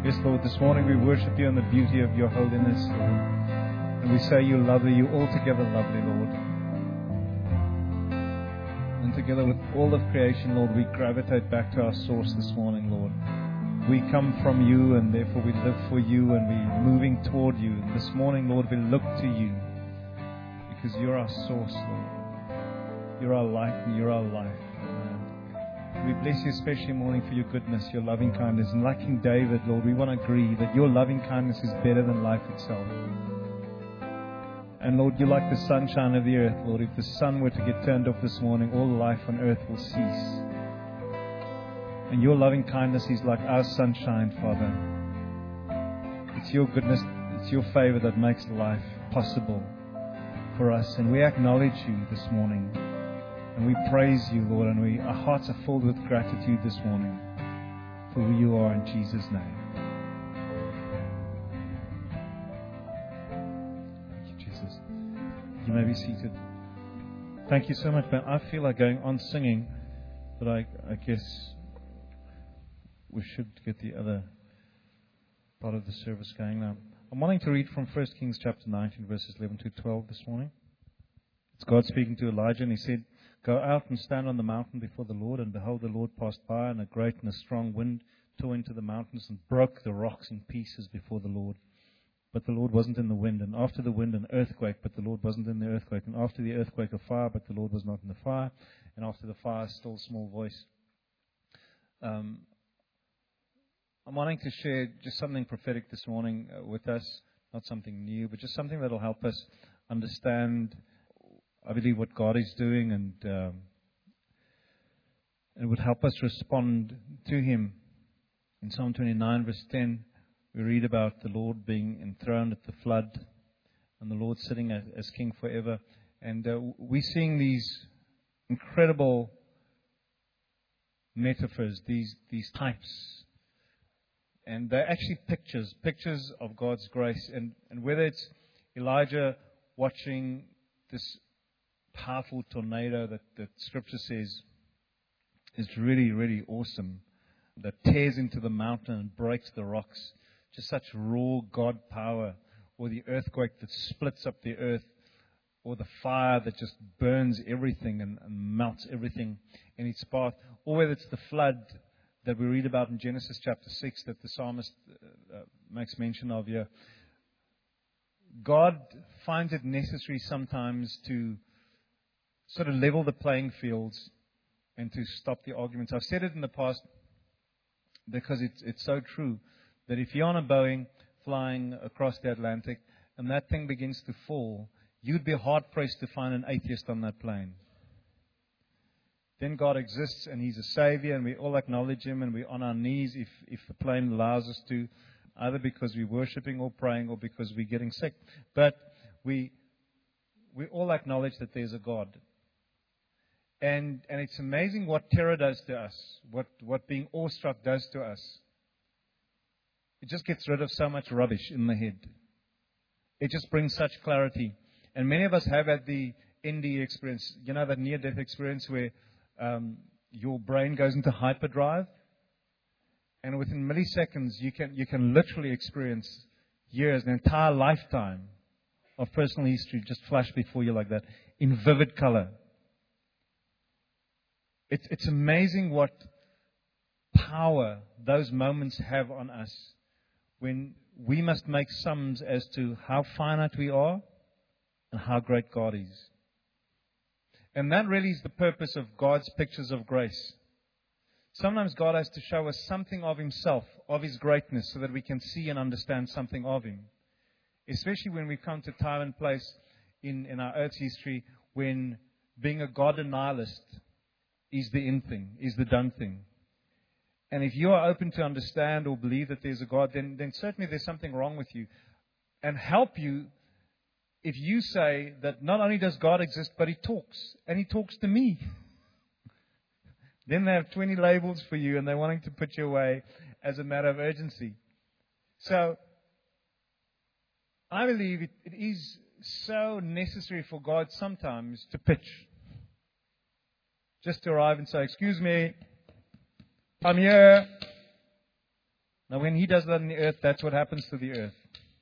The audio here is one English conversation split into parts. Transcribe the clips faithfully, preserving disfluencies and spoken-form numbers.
Yes, Lord, this morning we worship you in the beauty of your holiness, Lord. And we say you're lovely, you're altogether lovely, Lord. And together with all of creation, Lord, we gravitate back to our source this morning, Lord. We come from you, and therefore we live for you, and we're moving toward you. And this morning, Lord, we look to you because you're our source, Lord. You're our light and you're our life. We bless you especially morning for your goodness, your loving kindness. And like King David, Lord, we want to agree that your loving kindness is better than life itself. And Lord, you're like the sunshine of the earth, Lord. If the sun were to get turned off this morning, all life on earth will cease. And your loving kindness is like our sunshine, Father. It's your goodness, it's your favor that makes life possible for us. And we acknowledge you this morning. And we praise you, Lord, and we, our hearts are filled with gratitude this morning for who you are in Jesus' name. Thank you, Jesus. You may be seated. Thank you so much, man. I feel like going on singing, but I, I guess we should get the other part of the service going now. I'm wanting to read from First Kings chapter nineteen, verses eleven to twelve this morning. It's God speaking to Elijah, and he said, "Go out and stand on the mountain before the Lord." And behold, the Lord passed by, and a great and a strong wind tore into the mountains and broke the rocks in pieces before the Lord. But the Lord wasn't in the wind. And after the wind, an earthquake, but the Lord wasn't in the earthquake. And after the earthquake, a fire, but the Lord was not in the fire. And after the fire, a still small voice. Um, I'm wanting to share just something prophetic this morning uh, with us. Not something new, but just something that will help us understand, I believe, what God is doing, and um, it would help us respond to Him. In Psalm twenty-nine, verse ten, we read about the Lord being enthroned at the flood, and the Lord sitting as, as King forever. And uh, we're seeing these incredible metaphors, these these types, and they're actually pictures, pictures of God's grace. And, and whether it's Elijah watching this powerful tornado that, that Scripture says is really, really awesome, that tears into the mountain and breaks the rocks. Just such raw God power. Or the earthquake that splits up the earth. Or the fire that just burns everything and, and melts everything in its path. Or whether it's the flood that we read about in Genesis chapter six that the psalmist uh, uh, makes mention of here. God finds it necessary sometimes to sort of level the playing fields and to stop the arguments. I've said it in the past because it's it's so true that if you're on a Boeing flying across the Atlantic and that thing begins to fall, you'd be hard-pressed to find an atheist on that plane. Then God exists and He's a Savior, and we all acknowledge Him, and we're on our knees if, if the plane allows us to, either because we're worshiping or praying or because we're getting sick. But we we all acknowledge that there's a God. And and it's amazing what terror does to us, what, what being awestruck does to us. It just gets rid of so much rubbish in the head. It just brings such clarity. And many of us have had the N D E experience, you know, that near-death experience where um, your brain goes into hyperdrive. And within milliseconds, you can you can literally experience years, an entire lifetime of personal history just flash before you like that in vivid color. It's, it's amazing what power those moments have on us when we must make sums as to how finite we are and how great God is. And that really is the purpose of God's pictures of grace. Sometimes God has to show us something of Himself, of His greatness, so that we can see and understand something of Him. Especially when we come to time and place in, in our Earth's history when being a God denialist is the in thing, is the done thing. And if you are open to understand or believe that there's a God, then, then certainly there's something wrong with you. And help you if you say that not only does God exist, but He talks. And He talks to me. Then they have twenty labels for you and they're wanting to put you away as a matter of urgency. So, I believe it, it is so necessary for God sometimes to pitch. Just to arrive and say, "Excuse me, I'm here." Now, when He does that in the earth, that's what happens to the earth.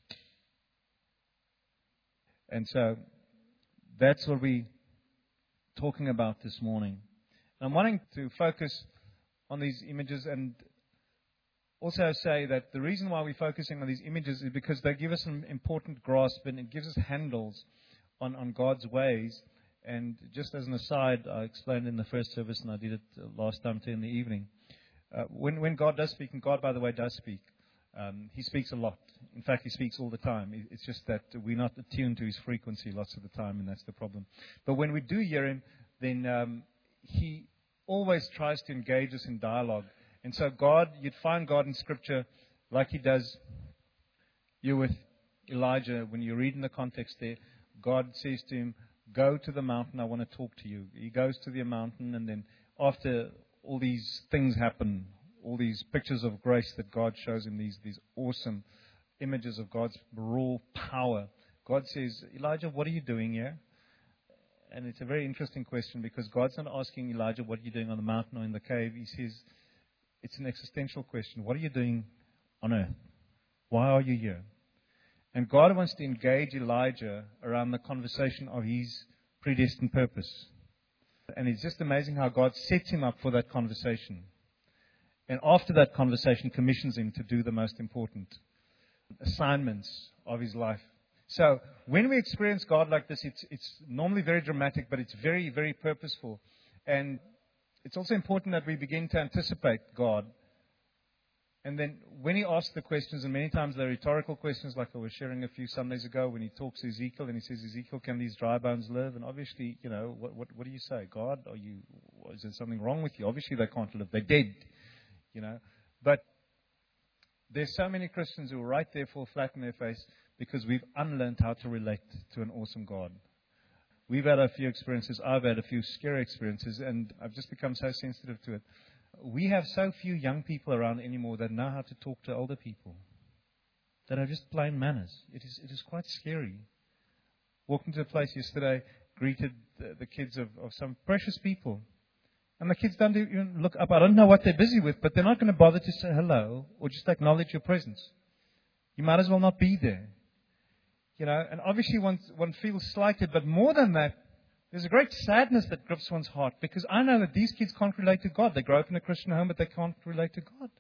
And so, that's what we're talking about this morning. I'm wanting to focus on these images and also say that the reason why we're focusing on these images is because they give us an important grasp and it gives us handles on, on God's ways. And just as an aside, I explained in the first service, and I did it last time too in the evening. Uh, when, when God does speak, and God, by the way, does speak, um, He speaks a lot. In fact, He speaks all the time. It's just that we're not attuned to His frequency lots of the time, and that's the problem. But when we do hear Him, then um, He always tries to engage us in dialogue. And so God, you'd find God in Scripture like He does you with Elijah. When you read in the context there, God says to him, go to the mountain, I want to talk to you. He goes to the mountain, and then after all these things happen, all these pictures of grace that God shows him, these, these awesome images of God's raw power, God says, Elijah, what are you doing here? And it's a very interesting question because God's not asking Elijah, what are you doing on the mountain or in the cave? He says, it's an existential question. What are you doing on earth? Why are you here? And God wants to engage Elijah around the conversation of His predestined purpose. And it's just amazing how God sets him up for that conversation. And after that conversation, commissions him to do the most important assignments of his life. So when we experience God like this, it's, it's normally very dramatic, but it's very, very purposeful. And it's also important that we begin to anticipate God. And then when He asks the questions, and many times they're rhetorical questions, like I was sharing a few Sundays ago when He talks to Ezekiel, and He says, Ezekiel, can these dry bones live? And obviously, you know, what, what, what do you say? God, are you, is there something wrong with you? Obviously they can't live. They're dead, you know. But there's so many Christians who are right there fall flat in their face because we've unlearned how to relate to an awesome God. We've had a few experiences. I've had a few scary experiences, and I've just become so sensitive to it. We have so few young people around anymore that know how to talk to older people, that are just plain manners. It is it is quite scary. Walked into a place yesterday, greeted the, the kids of, of some precious people. And the kids don't even look up. I don't know what they're busy with, but they're not going to bother to say hello or just acknowledge your presence. You might as well not be there. You know, and obviously one, one feels slighted, but more than that, there's a great sadness that grips one's heart because I know that these kids can't relate to God. They grow up in a Christian home, but they can't relate to God.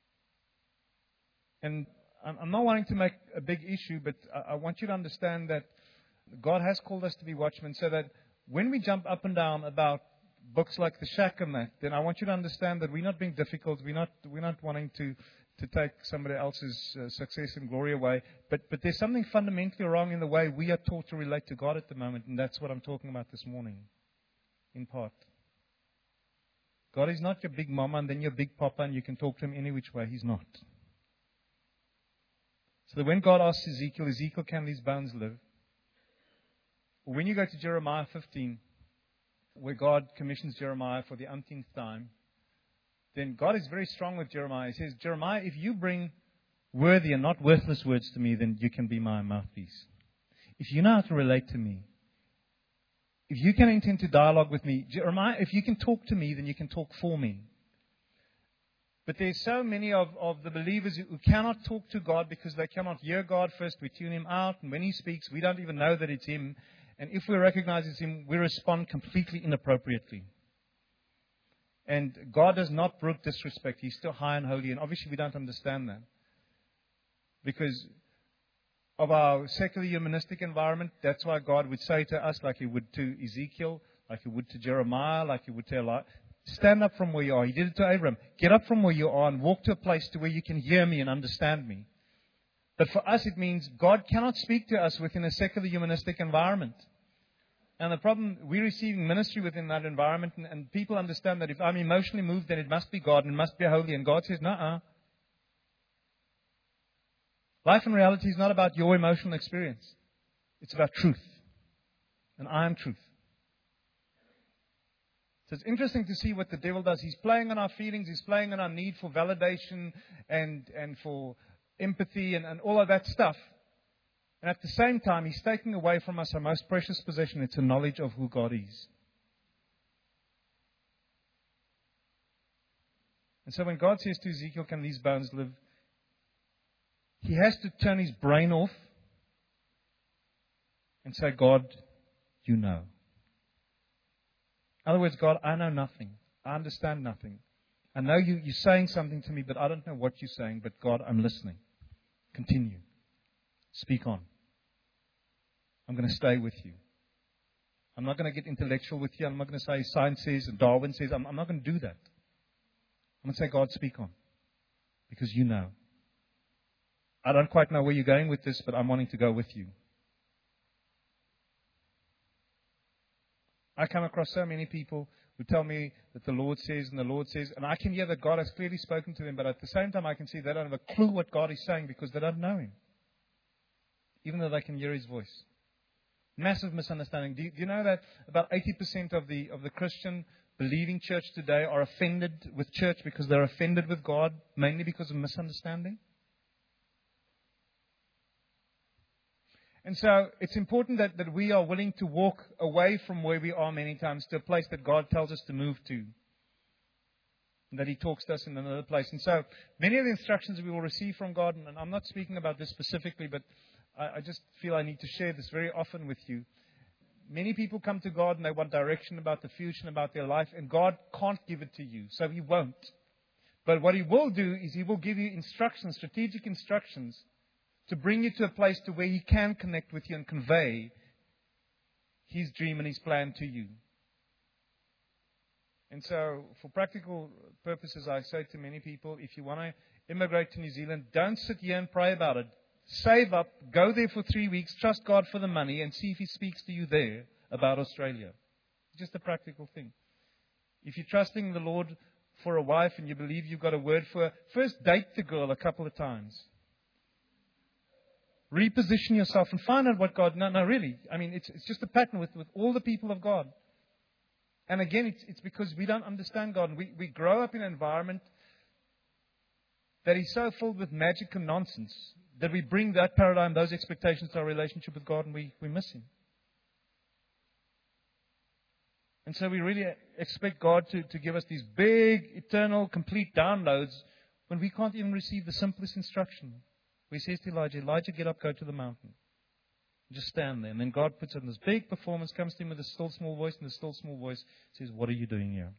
And I'm not wanting to make a big issue, but I want you to understand that God has called us to be watchmen so that when we jump up and down about books like The Shack and that, then I want you to understand that we're not being difficult. We're not, we're not wanting to, to take somebody else's uh, success and glory away. But, but there's something fundamentally wrong in the way we are taught to relate to God at the moment. And that's what I'm talking about this morning, in part. God is not your big mama and then your big papa and you can talk to Him any which way. He's not. So that when God asks Ezekiel, Ezekiel, can these bones live? Or when you go to Jeremiah fifteen, where God commissions Jeremiah for the umpteenth time, then God is very strong with Jeremiah. He says, Jeremiah, if you bring worthy and not worthless words to me, then you can be my mouthpiece. If you know how to relate to me, if you can enter into dialogue with me, Jeremiah, if you can talk to me, then you can talk for me. But there's so many of, of the believers who, who cannot talk to God because they cannot hear God first. We tune Him out, and when He speaks, we don't even know that it's Him. And if we recognize it's Him, we respond completely inappropriately. And God does not brook disrespect. He's still high and holy. And obviously we don't understand that. Because of our secular humanistic environment, that's why God would say to us, like He would to Ezekiel, like He would to Jeremiah, like He would to Elijah, stand up from where you are. He did it to Abraham. Get up from where you are and walk to a place to where you can hear me and understand me. But for us, it means God cannot speak to us within a secular humanistic environment. And the problem, we're receiving ministry within that environment, and, and people understand that if I'm emotionally moved, then it must be God and it must be holy. And God says, nuh-uh. Life and reality is not about your emotional experience. It's about truth. And I am truth. So it's interesting to see what the devil does. He's playing on our feelings. He's playing on our need for validation and, and for empathy and, and all of that stuff. And at the same time, He's taking away from us our most precious possession. It's a knowledge of who God is. And so when God says to Ezekiel, can these bones live? he has to turn his brain off and say, God, you know. In other words, God, I know nothing. I understand nothing. I know you, you're saying something to me, but I don't know what you're saying. But God, I'm listening. Continue. Speak on. I'm going to stay with you. I'm not going to get intellectual with you. I'm not going to say science says and Darwin says. I'm, I'm not going to do that. I'm going to say, God, speak on. Because you know. I don't quite know where you're going with this, but I'm wanting to go with you. I come across so many people who tell me that the Lord says and the Lord says, and I can hear that God has clearly spoken to them, but at the same time I can see they don't have a clue what God is saying because they don't know Him. Even though they can hear His voice. Massive misunderstanding. Do you, do you know that about eighty percent of the of the Christian believing church today are offended with church because they're offended with God, mainly because of misunderstanding? And so it's important that, that we are willing to walk away from where we are many times to a place that God tells us to move to. And that He talks to us in another place. And so many of the instructions we will receive from God, and I'm not speaking about this specifically, but I, I just feel I need to share this very often with you. Many people come to God and they want direction about the future and about their life, and God can't give it to you, so He won't. But what He will do is He will give you instructions, strategic instructions, to bring you to a place to where He can connect with you and convey His dream and His plan to you. And so, for practical purposes, I say to many people, if you want to immigrate to New Zealand, don't sit here and pray about it. Save up, go there for three weeks, trust God for the money, and see if He speaks to you there about Australia. Just a practical thing. If you're trusting the Lord for a wife and you believe you've got a word for her, first date the girl a couple of times. Reposition yourself and find out what God... No, no, really. I mean, it's, it's just a pattern with, with all the people of God. And again, it's, it's because we don't understand God. We, we grow up in an environment that is so filled with magic and nonsense that we bring that paradigm, those expectations to our relationship with God, and we, we miss Him. And so we really expect God to, to give us these big, eternal, complete downloads when we can't even receive the simplest instruction. He says to Elijah, Elijah, get up, go to the mountain. Just stand there. And then God puts on this big performance, comes to him with a still small voice, and the still small voice says, what are you doing here?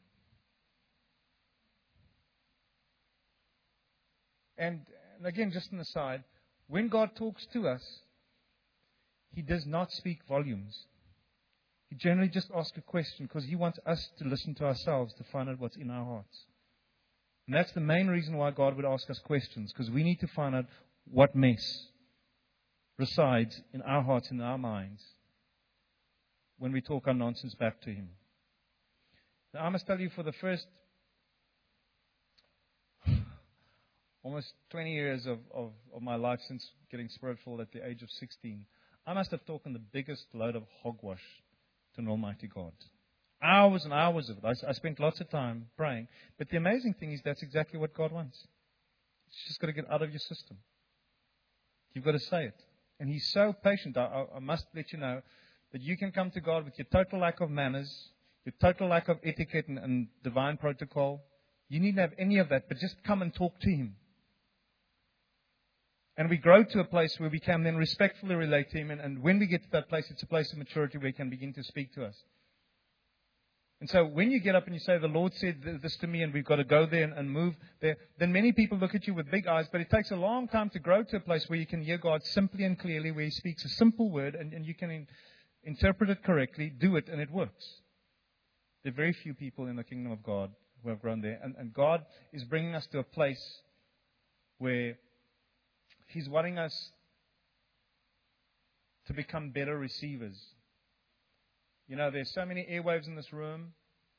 And, and again, just an aside, when God talks to us, He does not speak volumes. He generally just asks a question because He wants us to listen to ourselves to find out what's in our hearts. And that's the main reason why God would ask us questions, because we need to find out what mess resides in our hearts and our minds when we talk our nonsense back to Him. Now, I must tell you, for the first almost twenty years of, of, of my life since getting Spirit-filled at the age of sixteen, I must have talked the biggest load of hogwash to an Almighty God. Hours and hours of it. I, I spent lots of time praying. But the amazing thing is that's exactly what God wants. It's just got to get out of your system. You've got to say it. And He's so patient. I, I, I must let you know that you can come to God with your total lack of manners, your total lack of etiquette and, and divine protocol. You needn't have any of that, but just come and talk to Him. And we grow to a place where we can then respectfully relate to Him. And, and when we get to that place, it's a place of maturity where He can begin to speak to us. And so when you get up and you say, the Lord said this to me and we've got to go there and, and move there, then many people look at you with big eyes. But it takes a long time to grow to a place where you can hear God simply and clearly, where He speaks a simple word and, and you can in, interpret it correctly, do it, and it works. There are very few people in the kingdom of God who have grown there. And, and God is bringing us to a place where He's wanting us to become better receivers. You know, there's so many airwaves in this room,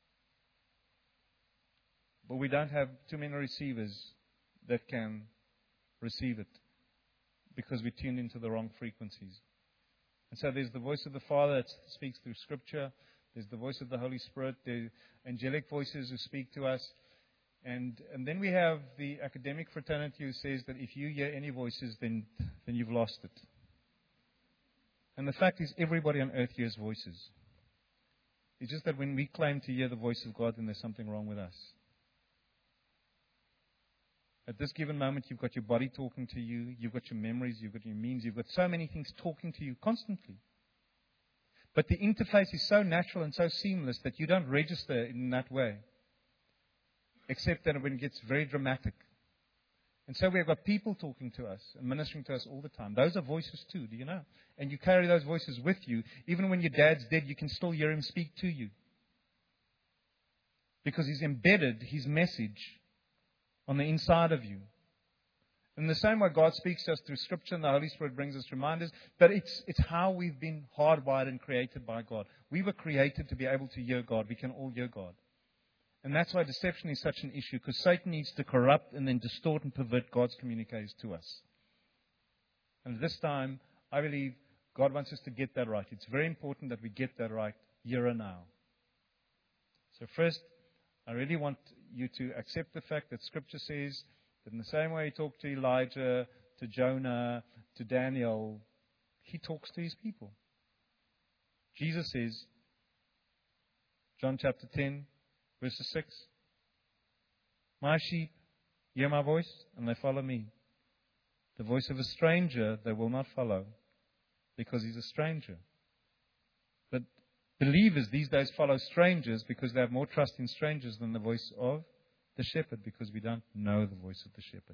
but we don't have too many receivers that can receive it because we tuned into the wrong frequencies. And so there's the voice of the Father that speaks through Scripture. There's the voice of the Holy Spirit. There's angelic voices who speak to us. And and then we have the academic fraternity who says that if you hear any voices, then then you've lost it. And the fact is, everybody on earth hears voices. It's just that when we claim to hear the voice of God, then there's something wrong with us. At this given moment, you've got your body talking to you, you've got your memories, you've got your means, you've got so many things talking to you constantly. But the interface is so natural and so seamless that you don't register in that way, except that when it gets very dramatic. And so we've got people talking to us and ministering to us all the time. Those are voices too, do you know? And you carry those voices with you. Even when your dad's dead, you can still hear him speak to you. Because he's embedded his message on the inside of you. In the same way, God speaks to us through Scripture, and the Holy Spirit brings us reminders. But it's it's how we've been hardwired and created by God. We were created to be able to hear God. We can all hear God. And that's why deception is such an issue, because Satan needs to corrupt and then distort and pervert God's communicators to us. And this time, I believe God wants us to get that right. It's very important that we get that right here and now. So first, I really want you to accept the fact that Scripture says that in the same way He talked to Elijah, to Jonah, to Daniel, He talks to His people. Jesus says, John chapter ten, verse six, "My sheep hear my voice, and they follow me. The voice of a stranger they will not follow, because he's a stranger." But believers these days follow strangers because they have more trust in strangers than the voice of the shepherd, because we don't know the voice of the shepherd.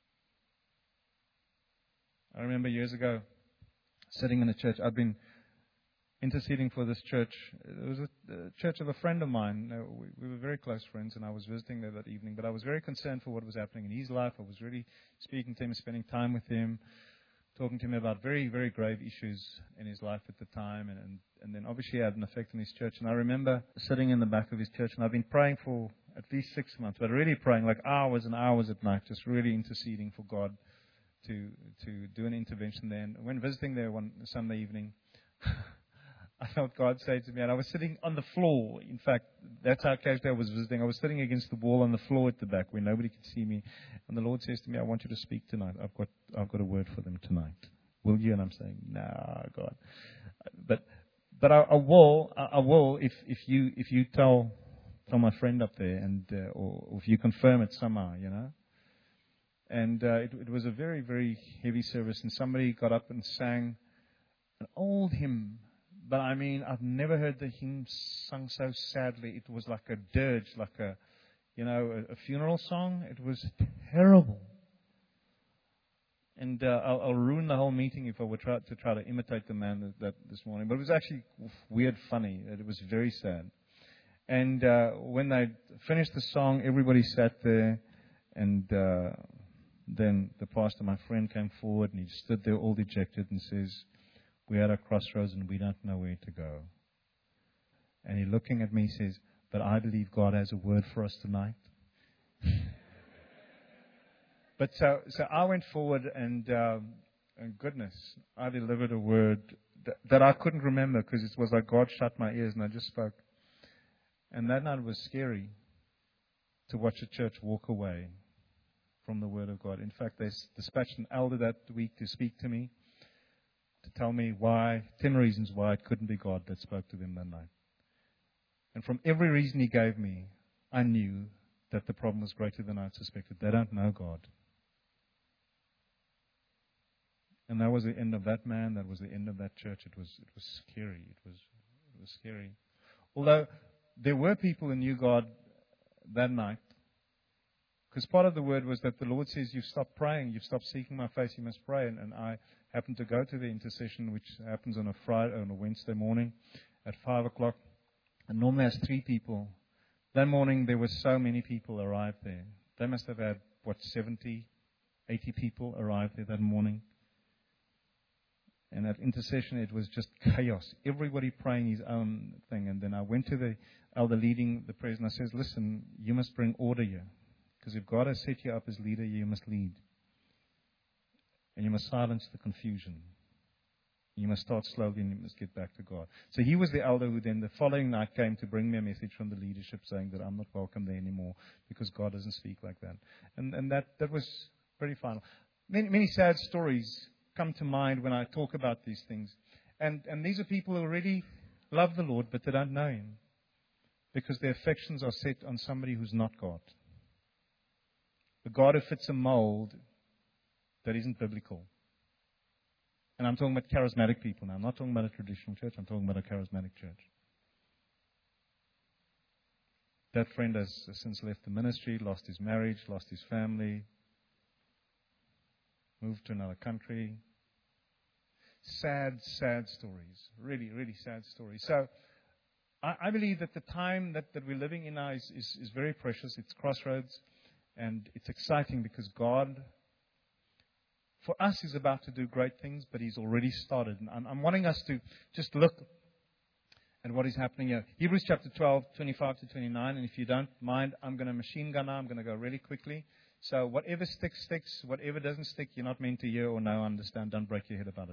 I remember years ago, sitting in a church. I'd been interceding for this church. It was a, a church of a friend of mine. Uh, we, we were very close friends, and I was visiting there that evening. But I was very concerned for what was happening in his life. I was really speaking to him, spending time with him, talking to him about very, very grave issues in his life at the time. And, and, and then obviously it had an effect on his church. And I remember sitting in the back of his church, and I've been praying for at least six months, but really praying like hours and hours at night, just really interceding for God to to do an intervention there. And when visiting there one Sunday evening, I felt God say to me, and I was sitting on the floor. In fact, that's how casually I was visiting. I was sitting against the wall on the floor at the back where nobody could see me. And the Lord says to me, "I want you to speak tonight. I've got I've got a word for them tonight. Will you?" And I'm saying, "Nah, God." But but I, I will I, I will if if you if you tell tell my friend up there, and uh, or, or if you confirm it somehow, you know. And uh, it, it was a very very heavy service, and somebody got up and sang an old hymn. But I mean, I've never heard the hymn sung so sadly. It was like a dirge, like a, you know, a, a funeral song. It was terrible. And uh, I'll, I'll ruin the whole meeting if I were try, to try to imitate the man that, that this morning. But it was actually weird funny. It was very sad. And uh, when they finished the song, everybody sat there. And uh, then the pastor, my friend, came forward, and he stood there all dejected and says, "We're at a crossroads and we don't know where to go." And he looking at me says, "But I believe God has a word for us tonight." But so so I went forward, and, um, and goodness, I delivered a word that, that I couldn't remember, because it was like God shut my ears and I just spoke. And that night was scary to watch a church walk away from the word of God. In fact, they dispatched an elder that week to speak to me, to tell me why, ten reasons why it couldn't be God that spoke to them that night. And from every reason he gave me, I knew that the problem was greater than I suspected. They don't know God. And that was the end of that man. That was the end of that church. It was it was scary. It was it was scary. Although there were people who knew God that night, because part of the word was that the Lord says, "You've stopped praying. You've stopped seeking my face. You must pray." And, and I happened to go to the intercession, which happens on a Friday, on a Wednesday morning at five o'clock. And normally has three people. That morning there were so many people arrived there. They must have had, what, seventy, eighty people arrived there that morning. And at intercession it was just chaos. Everybody praying his own thing. And then I went to the elder leading the prayers, and I says, "Listen, you must bring order here. Because if God has set you up as leader, you must lead. And you must silence the confusion. You must start slowly, and you must get back to God." So he was the elder who then the following night came to bring me a message from the leadership saying that I'm not welcome there anymore because God doesn't speak like that. And and that, that was pretty final. Many, many sad stories come to mind when I talk about these things. And, and these are people who already love the Lord, but they don't know Him because their affections are set on somebody who's not God. a God who fits a mold that isn't biblical. And I'm talking about charismatic people now. I'm not talking about a traditional church. I'm talking about a charismatic church. That friend has since left the ministry, lost his marriage, lost his family, moved to another country. Sad, sad stories. Really, really sad stories. So, I, I believe that the time that, that we're living in now is, is, is very precious. It's crossroads. And it's exciting because God, for us, is about to do great things, but He's already started. And I'm, I'm wanting us to just look at what is happening here. Hebrews chapter twelve, twenty-five to twenty-nine. And if you don't mind, I'm going to machine gun now. I'm going to go really quickly. So whatever sticks, sticks. Whatever doesn't stick, you're not meant to hear or know, understand. Don't break your head about it.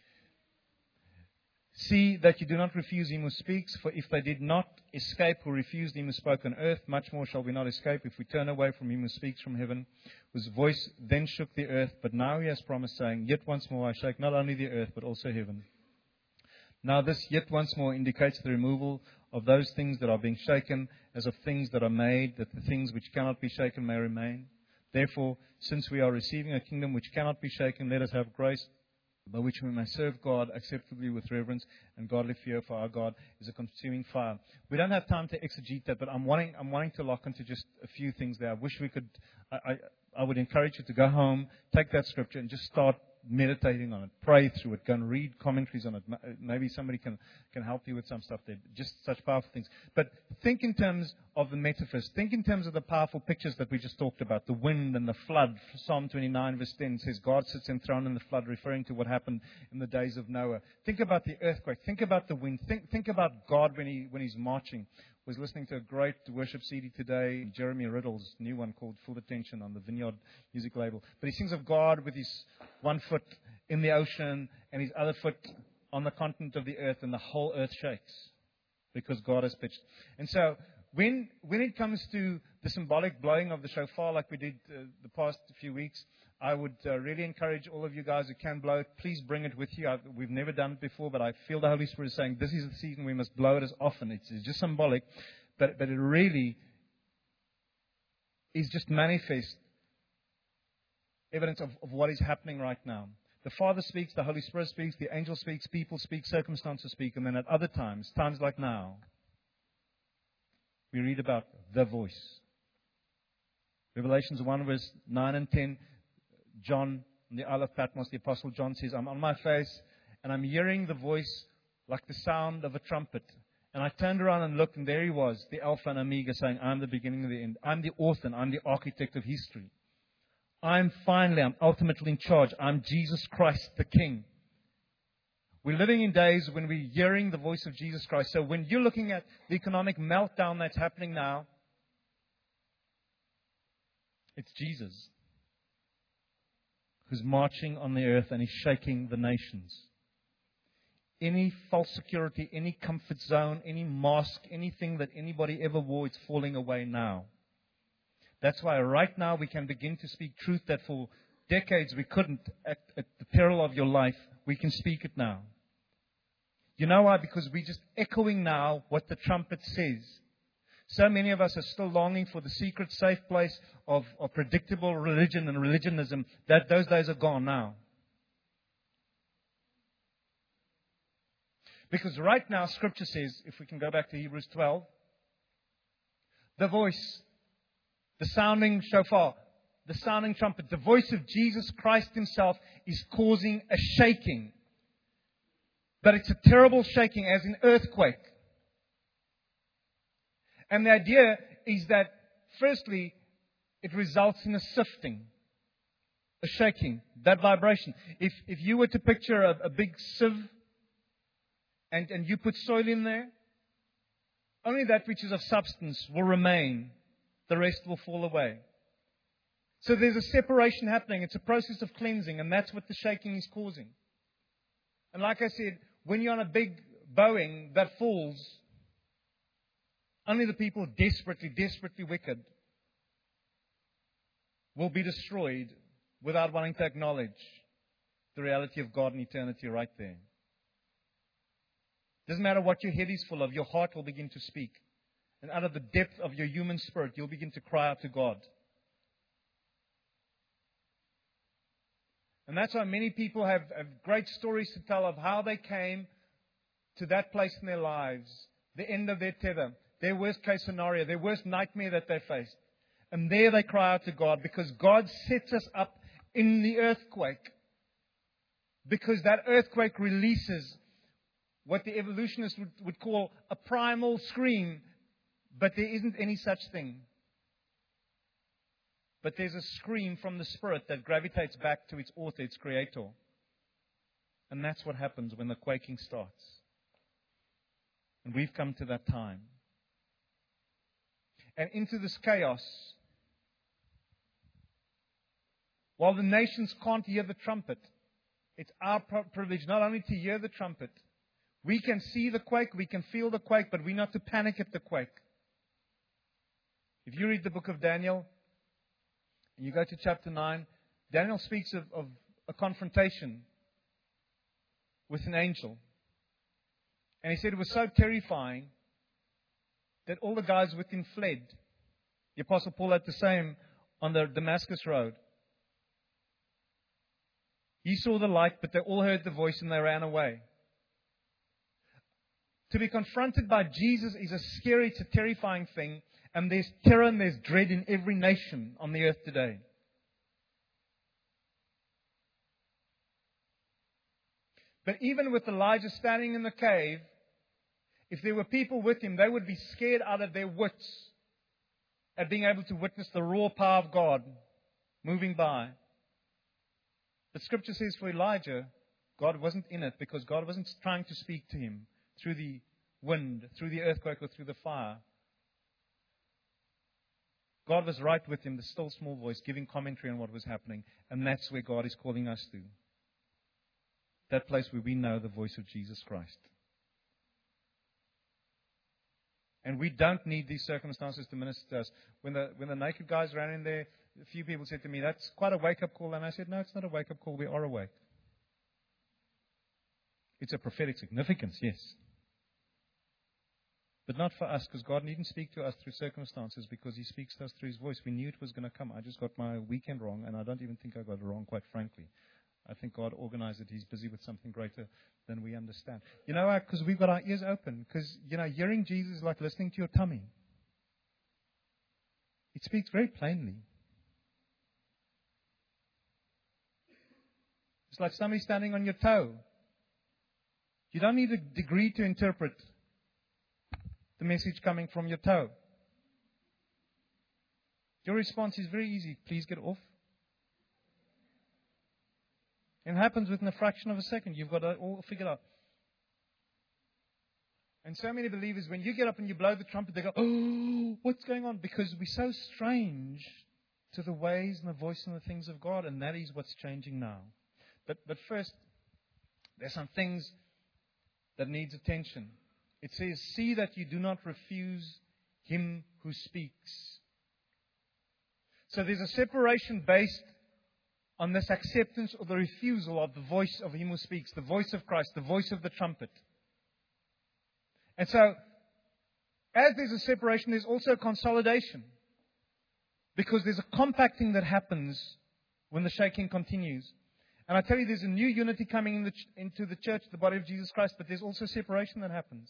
See that you do not refuse him who speaks, for if they did not escape who refused him who spoke on earth, much more shall we not escape if we turn away from him who speaks from heaven, whose voice then shook the earth. But now he has promised, saying, Yet once more I shake not only the earth, but also heaven. Now this yet once more indicates the removal of those things that are being shaken, as of things that are made, that the things which cannot be shaken may remain. Therefore, since we are receiving a kingdom which cannot be shaken, let us have grace by which we may serve God acceptably with reverence and godly fear, for our God is a consuming fire. We don't have time to exegete that, but I'm wanting, I'm wanting to lock into just a few things there. I wish we could, I, I, I would encourage you to go home, take that scripture and just start meditating on it, pray through it, go and read commentaries on it. Maybe somebody can, can help you with some stuff there. Just such powerful things. But think in terms of the metaphors. Think in terms of the powerful pictures that we just talked about. The wind and the flood. Psalm twenty-nine verse ten says, God sits enthroned in the flood, referring to what happened in the days of Noah. Think about the earthquake. Think about the wind. Think, think about God when he when he's marching. I was listening to a great worship C D today, Jeremy Riddle's new one called Full Attention on the Vineyard music label. But he sings of God with his one foot in the ocean and his other foot on the continent of the earth, and the whole earth shakes because God has pitched. And so when when it comes to the symbolic blowing of the shofar like we did uh, the past few weeks, I would uh, really encourage all of you guys who can blow it, please bring it with you. I've, we've never done it before, but I feel the Holy Spirit is saying this is the season we must blow it as often. It's, it's just symbolic, but, but it really is just manifest evidence of, of what is happening right now. The Father speaks, the Holy Spirit speaks, the angel speaks, people speak, circumstances speak, and then at other times, times like now, we read about the voice. Revelations one verse nine and ten, John, in the Isle of Patmos, the Apostle John says, I'm on my face and I'm hearing the voice like the sound of a trumpet. And I turned around and looked, and there he was, the Alpha and Omega, saying, I'm the beginning and the end. I'm the author and I'm the architect of history. I'm finally, I'm ultimately in charge. I'm Jesus Christ, the King. We're living in days when we're hearing the voice of Jesus Christ. So when you're looking at the economic meltdown that's happening now, it's Jesus who's marching on the earth and is shaking the nations. Any false security, any comfort zone, any mask, anything that anybody ever wore, it's falling away now. That's why right now we can begin to speak truth that for decades we couldn't. At, at the peril of your life, we can speak it now. You know why? Because we're just echoing now what the trumpet says. So many of us are still longing for the secret, safe place of, of predictable religion and religionism. That those days are gone now. Because right now, Scripture says, if we can go back to Hebrews twelve, the voice, the sounding shofar, the sounding trumpet, the voice of Jesus Christ Himself is causing a shaking. But it's a terrible shaking, as in earthquake. And the idea is that, firstly, it results in a sifting, a shaking, that vibration. If if you were to picture a, a big sieve and, and you put soil in there, only that which is of substance will remain. The rest will fall away. So there's a separation happening. It's a process of cleansing, and that's what the shaking is causing. And like I said, when you're on a big Boeing that falls, only the people desperately, desperately wicked will be destroyed without wanting to acknowledge the reality of God and eternity right there. Doesn't matter what your head is full of, your heart will begin to speak. And out of the depth of your human spirit, you'll begin to cry out to God. And that's why many people have, have great stories to tell of how they came to that place in their lives, the end of their tether, their worst case scenario, their worst nightmare that they faced. And there they cry out to God, because God sets us up in the earthquake. Because that earthquake releases what the evolutionists would, would call a primal scream, but there isn't any such thing. But there's a scream from the Spirit that gravitates back to its author, its creator. And that's what happens when the quaking starts. And we've come to that time. And into this chaos, while the nations can't hear the trumpet, it's our privilege not only to hear the trumpet. We can see the quake, we can feel the quake, but we're not to panic at the quake. If you read the book of Daniel, and you go to chapter nine, Daniel speaks of, of a confrontation with an angel. And he said it was so terrifying that all the guys with him fled. The Apostle Paul had the same on the Damascus road. He saw the light, but they all heard the voice and they ran away. To be confronted by Jesus is a scary, it's a terrifying thing. And there's terror and there's dread in every nation on the earth today. But even with Elijah standing in the cave, if there were people with him, they would be scared out of their wits at being able to witness the raw power of God moving by. But Scripture says for Elijah, God wasn't in it because God wasn't trying to speak to him through the wind, through the earthquake, or through the fire. God was right with him, the still small voice, giving commentary on what was happening. And that's where God is calling us to. That place where we know the voice of Jesus Christ. And we don't need these circumstances to minister to us. When the, when the naked guys ran in there, a few people said to me, that's quite a wake-up call. And I said, no, it's not a wake-up call. We are awake. It's a prophetic significance, yes. But not for us, because God needn't speak to us through circumstances, because He speaks to us through His voice. We knew it was going to come. I just got my weekend wrong, and I don't even think I got it wrong, quite frankly. I think God organized it. He's busy with something greater than we understand. You know why? Because we've got our ears open. Because, you know, hearing Jesus is like listening to your tummy. It speaks very plainly. It's like somebody standing on your toe. You don't need a degree to interpret the message coming from your toe. Your response is very easy. Please get off. It happens within a fraction of a second. You've got it all figured out. And so many believers, when you get up and you blow the trumpet, they go, oh, what's going on? Because we're so strange to the ways and the voice and the things of God. And that is what's changing now. But, but first, there's some things that needs attention. It says, see that you do not refuse Him who speaks. So there's a separation based on this acceptance or the refusal of the voice of Him who speaks, the voice of Christ, the voice of the trumpet. And so, as there's a separation, there's also a consolidation. Because there's a compacting that happens when the shaking continues. And I tell you, there's a new unity coming in the ch- into the church, the body of Jesus Christ, but there's also separation that happens.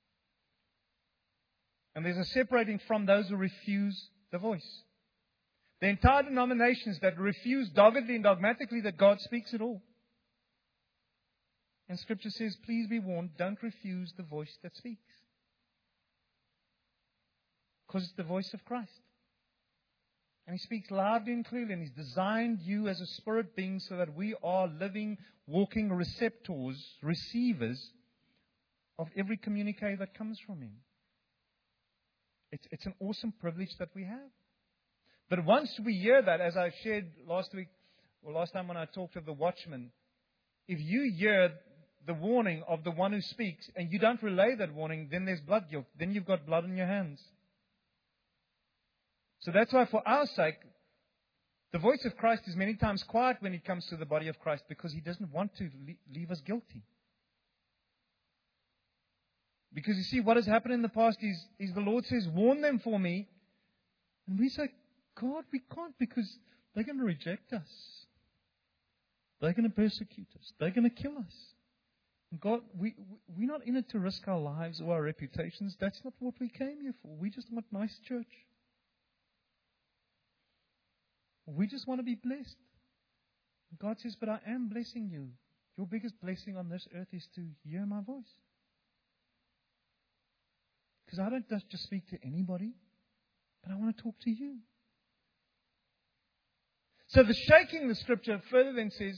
And there's a separating from those who refuse the voice. The entire denominations that refuse doggedly and dogmatically that God speaks at all. And Scripture says, please be warned, don't refuse the voice that speaks. Because it's the voice of Christ. And He speaks loudly and clearly, and He's designed you as a spirit being so that we are living, walking receptors, receivers of every communique that comes from Him. It's, it's an awesome privilege that we have. But once we hear that, as I shared last week, or last time when I talked to the watchman, if you hear the warning of the one who speaks, and you don't relay that warning, then there's blood guilt. Then you've got blood on your hands. So that's why, for our sake, the voice of Christ is many times quiet when it comes to the body of Christ, because He doesn't want to leave us guilty. Because you see, what has happened in the past is, is the Lord says, warn them for me. And we say, God, we can't, because they're going to reject us. They're going to persecute us. They're going to kill us. And God, we, we're not in it to risk our lives or our reputations. That's not what we came here for. We just want nice church. We just want to be blessed. And God says, but I am blessing you. Your biggest blessing on this earth is to hear my voice. Because I don't just speak to anybody, but I want to talk to you. So the shaking, the scripture further then says,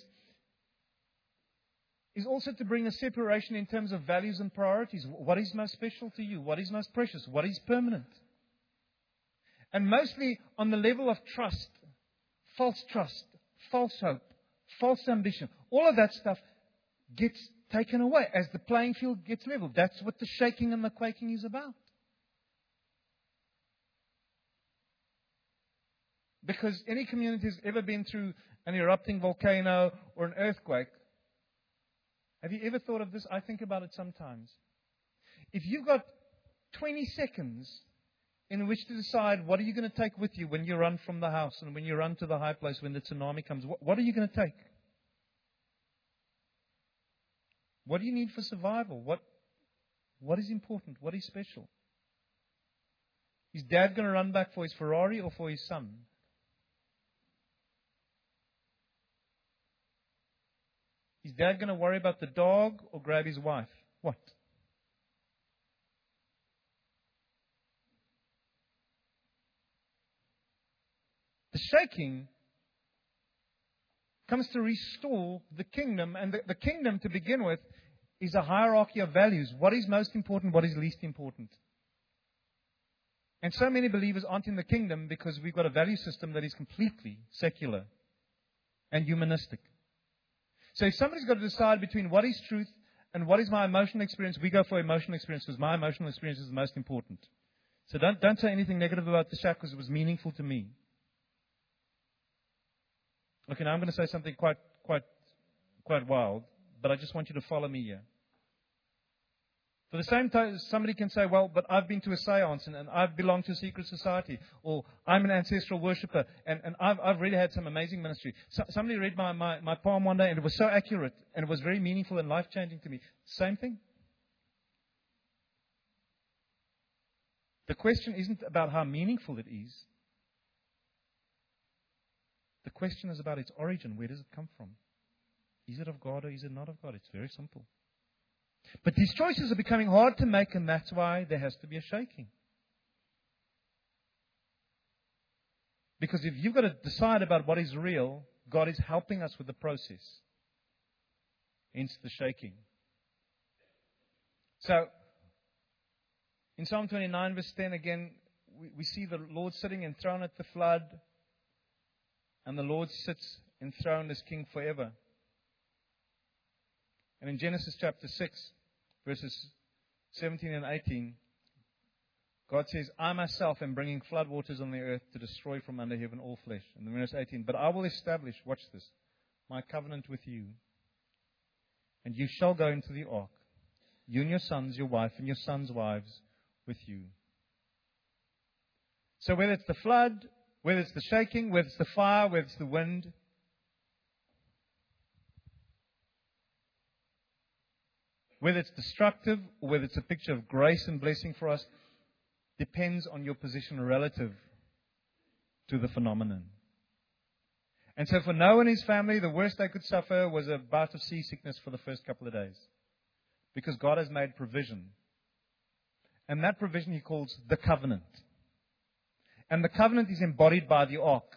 is also to bring a separation in terms of values and priorities. What is most special to you? What is most precious? What is permanent? And mostly on the level of trust, false trust, false hope, false ambition. All of that stuff gets taken away as the playing field gets leveled. That's what the shaking and the quaking is about. Because any community has ever been through an erupting volcano or an earthquake. Have you ever thought of this? I think about it sometimes. If you've got twenty seconds in which to decide what are you going to take with you when you run from the house and when you run to the high place when the tsunami comes, what, what are you going to take? What do you need for survival? What, what is important? What is special? Is Dad going to run back for his Ferrari or for his son? Is Dad going to worry about the dog or grab his wife? What? The shaking comes to restore the kingdom. And the, the kingdom, to begin with, is a hierarchy of values. What is most important? What is least important? And so many believers aren't in the kingdom because we've got a value system that is completely secular and humanistic. So if somebody's got to decide between what is truth and what is my emotional experience, we go for emotional experience because my emotional experience is the most important. So don't, don't say anything negative about the shack because it was meaningful to me. Okay, now I'm going to say something quite, quite, quite wild, but I just want you to follow me here. For the same time, somebody can say, well, but I've been to a seance and, and I've belonged to a secret society, or I'm an ancestral worshipper, and, and I've, I've really had some amazing ministry. So, somebody read my, my, my poem one day, and it was so accurate, and it was very meaningful and life-changing to me. Same thing. The question isn't about how meaningful it is. The question is about its origin. Where does it come from? Is it of God or is it not of God? It's very simple. But these choices are becoming hard to make, and that's why there has to be a shaking. Because if you've got to decide about what is real, God is helping us with the process. Hence the shaking. So, in Psalm twenty-nine, verse ten, again, we, we see the Lord sitting enthroned at the flood, and the Lord sits enthroned as King forever. And in Genesis chapter six, verses seventeen and eighteen, God says, I myself am bringing floodwaters on the earth to destroy from under heaven all flesh. And then verse eighteen, but I will establish, watch this, my covenant with you. And you shall go into the ark, you and your sons, your wife, and your sons' wives with you. So whether it's the flood, whether it's the shaking, whether it's the fire, whether it's the wind, whether it's destructive or whether it's a picture of grace and blessing for us, depends on your position relative to the phenomenon. And so for Noah and his family, the worst they could suffer was a bout of seasickness for the first couple of days. Because God has made provision. And that provision he calls the covenant. And the covenant is embodied by the ark.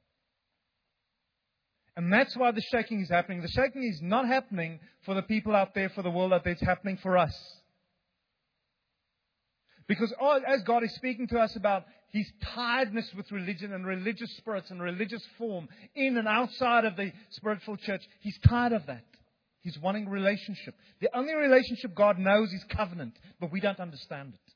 And that's why the shaking is happening. The shaking is not happening for the people out there, for the world out there. It's happening for us. Because as God is speaking to us about His tiredness with religion and religious spirits and religious form in and outside of the spiritual church, He's tired of that. He's wanting relationship. The only relationship God knows is covenant, but we don't understand it.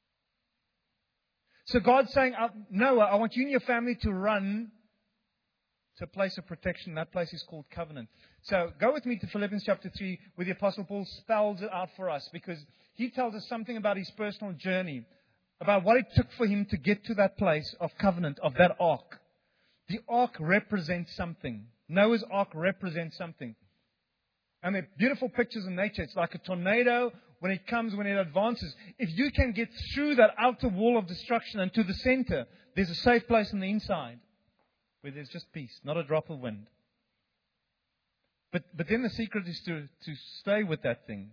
So God's saying, Noah, I want you and your family to run to a place of protection. That place is called covenant. So go with me to Philippians chapter three, where the Apostle Paul spells it out for us, because he tells us something about his personal journey, about what it took for him to get to that place of covenant, of that ark. The ark represents something. Noah's Ark represents something. And they're beautiful pictures in nature. It's like a tornado when it comes, when it advances. If you can get through that outer wall of destruction and to the center, there's a safe place on the inside where there's just peace, not a drop of wind. But but then the secret is to, to stay with that thing.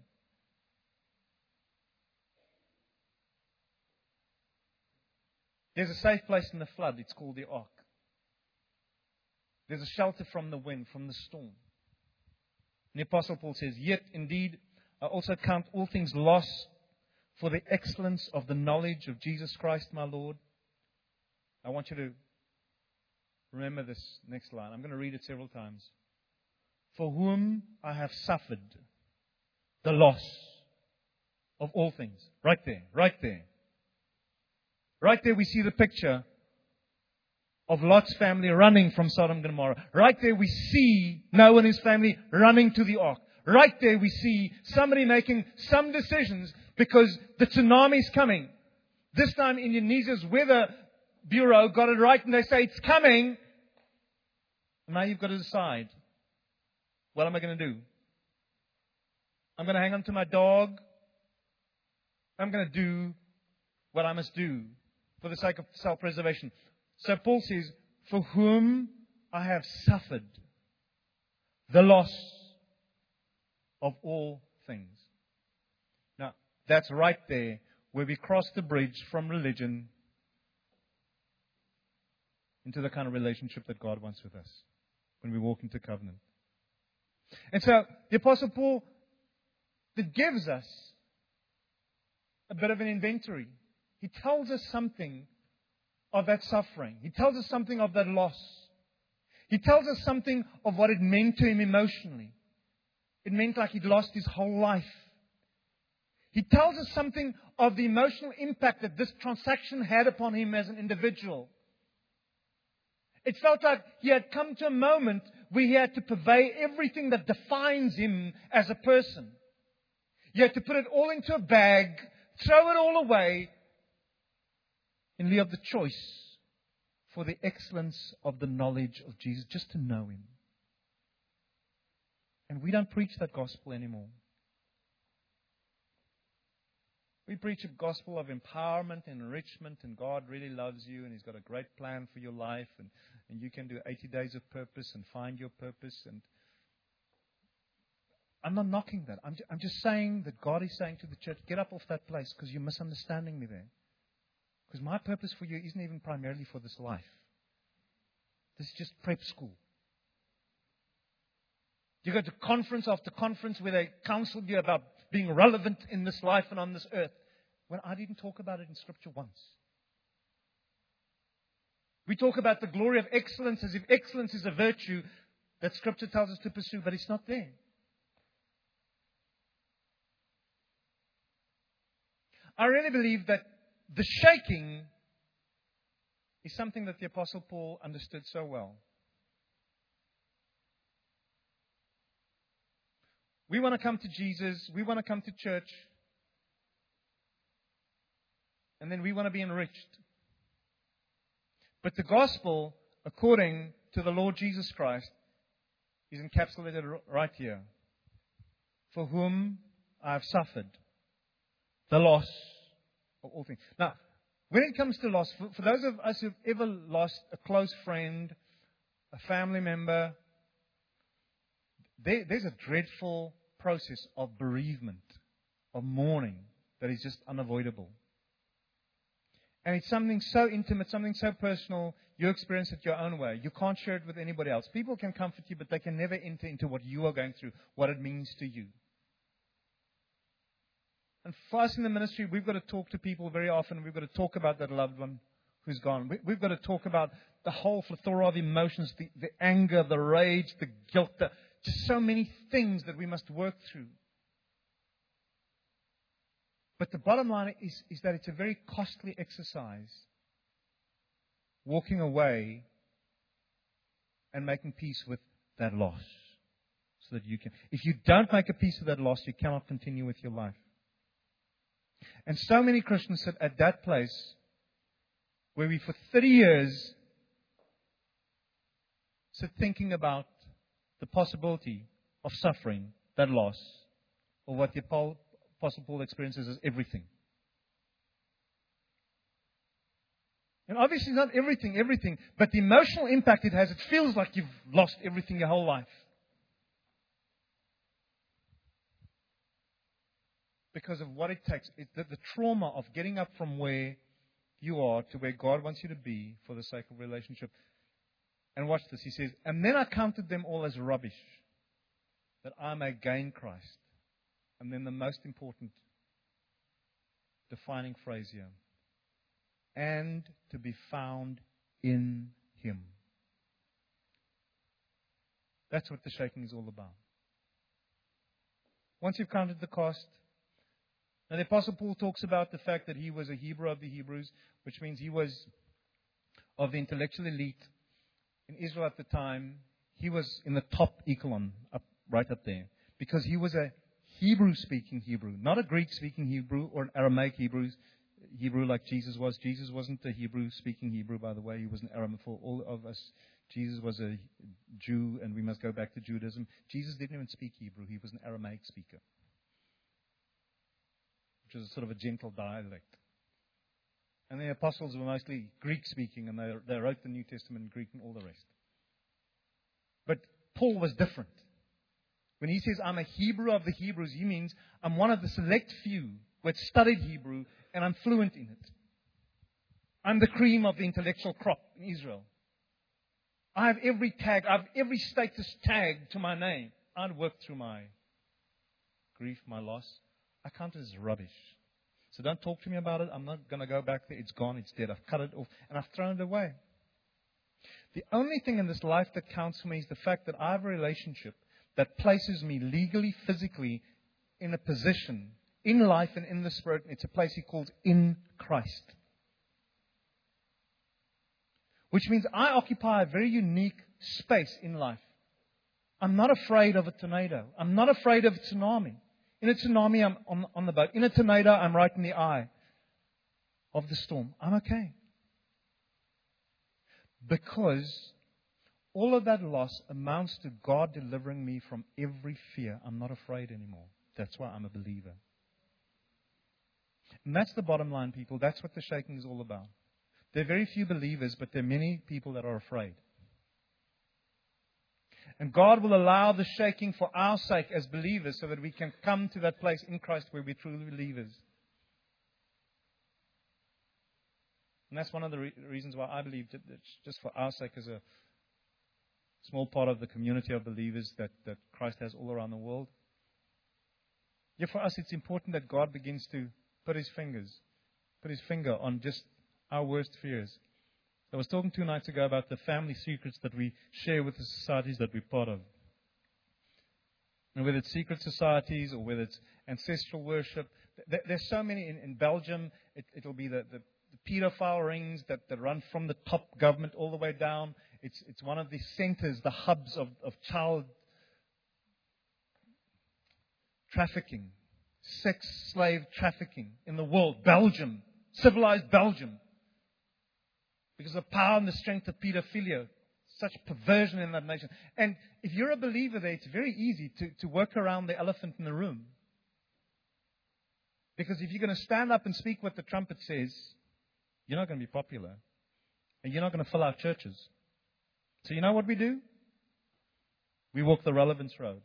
There's a safe place in the flood. It's called the ark. There's a shelter from the wind, from the storm. And the Apostle Paul says, "Yet indeed, I also count all things lost for the excellence of the knowledge of Jesus Christ my Lord." I want you to remember this next line. I'm going to read it several times. "For whom I have suffered the loss of all things." Right there, right there. Right there we see the picture of Lot's family running from Sodom and Gomorrah. Right there we see Noah and his family running to the ark. Right there we see somebody making some decisions because the tsunami is coming. This time Indonesia's weather bureau got it right and they say it's coming. Now you've got to decide, what am I going to do? I'm going to hang on to my dog. I'm going to do what I must do for the sake of self-preservation. So Paul says, "For whom I have suffered the loss of all things." Now, that's right there where we cross the bridge from religion into the kind of relationship that God wants with us when we walk into covenant. And so the Apostle Paul, that gives us a bit of an inventory. He tells us something of that suffering. He tells us something of that loss. He tells us something of what it meant to him emotionally. It meant like he'd lost his whole life. He tells us something of the emotional impact that this transaction had upon him as an individual. It felt like he had come to a moment where he had to purvey everything that defines him as a person. He had to put it all into a bag, throw it all away, in lieu of the choice for the excellence of the knowledge of Jesus, just to know Him. And we don't preach that gospel anymore. We preach a gospel of empowerment and enrichment, and God really loves you, and He's got a great plan for your life, and, and you can do eighty days of purpose and find your purpose. And I'm not knocking that. I'm, ju- I'm just saying that God is saying to the church, get up off that place because you're misunderstanding me there. Because my purpose for you isn't even primarily for this life. This is just prep school. You go to conference after conference where they counsel you about being relevant in this life and on this earth, when I didn't talk about it in Scripture once. We talk about the glory of excellence as if excellence is a virtue that Scripture tells us to pursue, but it's not there. I really believe that the shaking is something that the Apostle Paul understood so well. We want to come to Jesus. We want to come to church. And then we want to be enriched. But the gospel, according to the Lord Jesus Christ, is encapsulated right here. For whom I have suffered the loss of all things. Now, when it comes to loss, for, for those of us who've ever lost a close friend, a family member, there, there's a dreadful process of bereavement, of mourning, that is just unavoidable. And it's something so intimate, something so personal, you experience it your own way. You can't share it with anybody else. People can comfort you, but they can never enter into what you are going through, what it means to you. And for us in the ministry, we've got to talk to people very often. We've got to talk about that loved one who's gone. We, we've got to talk about the whole plethora of emotions, the, the anger, the rage, the guilt, the, just so many things that we must work through. But the bottom line is, is that it's a very costly exercise, walking away and making peace with that loss. So that you can. If you don't make a peace with that loss, you cannot continue with your life. And so many Christians sit at that place where we for thirty years sit thinking about the possibility of suffering, that loss, or what the Apostle Paul experiences as everything. And obviously not everything, everything, but the emotional impact it has, it feels like you've lost everything your whole life. Because of what it takes. It, the, the trauma of getting up from where you are to where God wants you to be for the sake of relationship. And watch this. He says, and then I counted them all as rubbish, that I may gain Christ. And then the most important defining phrase here. And to be found in Him. That's what the shaking is all about. Once you've counted the cost. Now the Apostle Paul talks about the fact that he was a Hebrew of the Hebrews, which means he was of the intellectual elite in Israel at the time. He was in the top echelon, up, right up there, because he was a Hebrew-speaking Hebrew, not a Greek-speaking Hebrew or an Aramaic Hebrew, Hebrew like Jesus was. Jesus wasn't a Hebrew-speaking Hebrew, by the way. He was an Aramaic. For all of us, Jesus was a Jew, and we must go back to Judaism. Jesus didn't even speak Hebrew. He was an Aramaic speaker, which is sort of a gentle dialect. And the apostles were mostly Greek-speaking, and they, they wrote the New Testament in Greek and all the rest. But Paul was different. When he says, I'm a Hebrew of the Hebrews, he means I'm one of the select few who had studied Hebrew, and I'm fluent in it. I'm the cream of the intellectual crop in Israel. I have every tag, I have every status tag to my name. I'd worked through my grief, my loss. I count it as rubbish. So don't talk to me about it. I'm not going to go back there. It's gone. It's dead. I've cut it off. And I've thrown it away. The only thing in this life that counts for me is the fact that I have a relationship that places me legally, physically, in a position, in life and in the Spirit. It's a place he calls in Christ. Which means I occupy a very unique space in life. I'm not afraid of a tornado. I'm not afraid of a tsunami. In a tsunami, I'm on, on the boat. In a tornado, I'm right in the eye of the storm. I'm okay. Because all of that loss amounts to God delivering me from every fear. I'm not afraid anymore. That's why I'm a believer. And that's the bottom line, people. That's what the shaking is all about. There are very few believers, but there are many people that are afraid. And God will allow the shaking for our sake as believers so that we can come to that place in Christ where we're truly believers. And that's one of the re- reasons why I believe that it's just for our sake as a small part of the community of believers that, that Christ has all around the world. Yeah, for us it's important that God begins to put His fingers, put His finger on just our worst fears. I was talking two nights ago about the family secrets that we share with the societies that we're part of. And whether it's secret societies or whether it's ancestral worship, th- there's so many. In, in Belgium, it, it'll be the, the, the pedophile rings that, that run from the top government all the way down. It's, it's one of the centers, the hubs of, of child trafficking, sex slave trafficking in the world. Belgium, civilized Belgium. Because of the power and the strength of pedophilia. Such perversion in that nation. And if you're a believer there, it's very easy to, to work around the elephant in the room. Because if you're going to stand up and speak what the trumpet says, you're not going to be popular. And you're not going to fill our churches. So you know what we do? We walk the relevance road.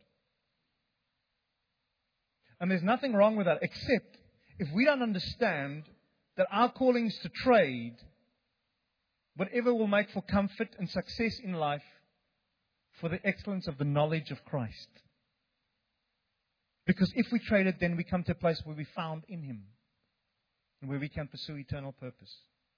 And there's nothing wrong with that, except if we don't understand that our calling is to trade whatever will make for comfort and success in life for the excellence of the knowledge of Christ. Because if we trade it, then we come to a place where we're found in Him and where we can pursue eternal purpose.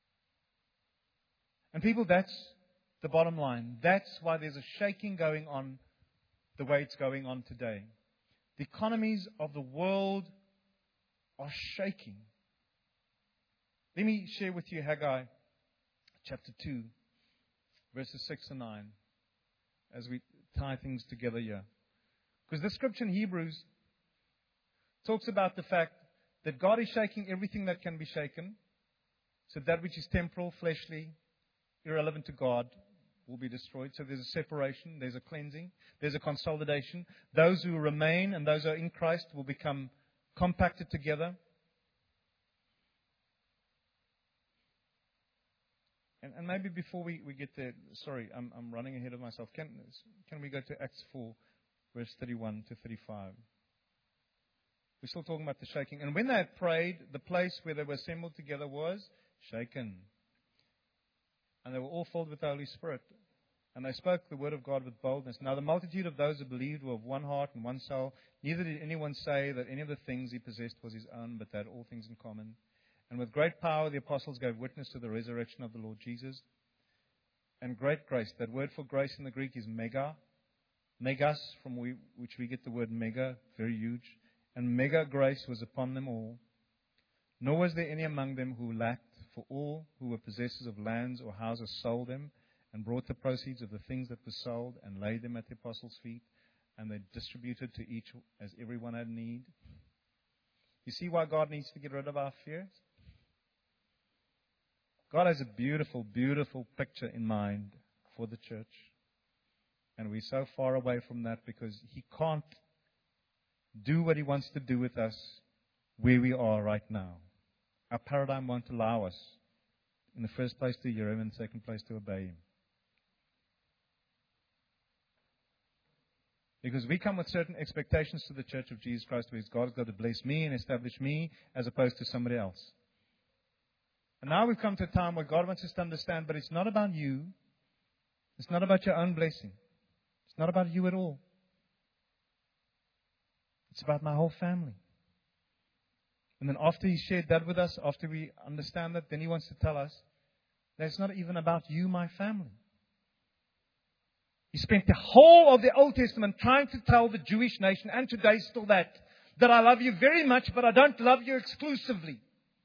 And people, that's the bottom line. That's why there's a shaking going on the way it's going on today. The economies of the world are shaking. Let me share with you Haggai chapter two, verses six and nine, as we tie things together here. Because the scripture in Hebrews talks about the fact that God is shaking everything that can be shaken, so that which is temporal, fleshly, irrelevant to God, will be destroyed. So there's a separation, there's a cleansing, there's a consolidation. Those who remain and those who are in Christ will become compacted together. And, and maybe before we, we get there, sorry, I'm, I'm running ahead of myself. Can, can we go to Acts four, verse thirty-one to thirty-five? We're still talking about the shaking. And when they had prayed, the place where they were assembled together was shaken. And they were all filled with the Holy Spirit. And they spoke the word of God with boldness. Now the multitude of those who believed were of one heart and one soul. Neither did anyone say that any of the things he possessed was his own, but they had all things in common. And with great power the apostles gave witness to the resurrection of the Lord Jesus. And great grace. That word for grace in the Greek is mega. Megas, from we, which we get the word mega, very huge. And mega grace was upon them all. Nor was there any among them who lacked, for all who were possessors of lands or houses sold them and brought the proceeds of the things that were sold and laid them at the apostles' feet, and they distributed to each as everyone had need. You see why God needs to get rid of our fears? God has a beautiful, beautiful picture in mind for the church. And we're so far away from that because He can't do what He wants to do with us where we are right now. Our paradigm won't allow us, in the first place, to hear Him, and in the second place, to obey Him. Because we come with certain expectations to the Church of Jesus Christ, where God's got to bless me and establish me, as opposed to somebody else. And now we've come to a time where God wants us to understand, but it's not about you. It's not about your own blessing. It's not about you at all. It's about my whole family. And then after He shared that with us, after we understand that, then He wants to tell us that it's not even about you, my family. He spent the whole of the Old Testament trying to tell the Jewish nation, and today still that, that I love you very much, but I don't love you exclusively.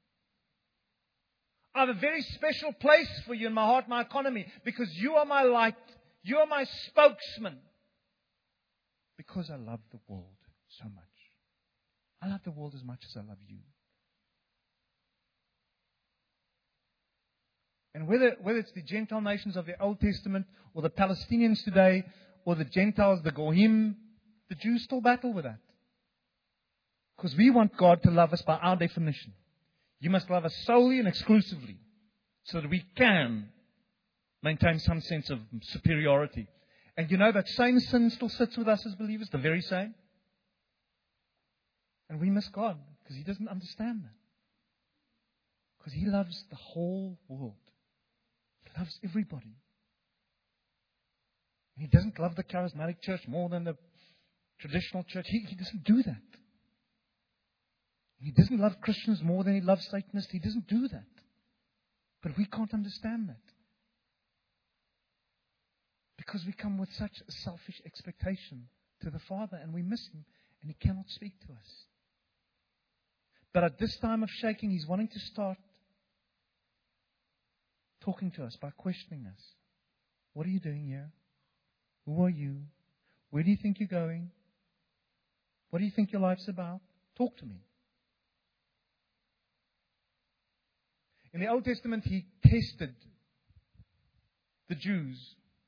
I have a very special place for you in my heart, my economy, because you are my light. You are my spokesman. Because I love the world so much. I love the world as much as I love you. And whether, whether it's the Gentile nations of the Old Testament, or the Palestinians today, or the Gentiles, the Goyim, the Jews still battle with that. Because we want God to love us by our definition. You must love us solely and exclusively, so that we can maintain some sense of superiority. And you know that same sin still sits with us as believers, the very same. And we miss God because He doesn't understand that. Because He loves the whole world. He loves everybody. And He doesn't love the charismatic church more than the traditional church. He, he doesn't do that. He doesn't love Christians more than He loves Satanists. He doesn't do that. But we can't understand that. Because we come with such a selfish expectation to the Father, and we miss Him, and He cannot speak to us. But at this time of shaking, He's wanting to start talking to us by questioning us. What are you doing here? Who are you? Where do you think you're going? What do you think your life's about? Talk to me. In the Old Testament, He tested the Jews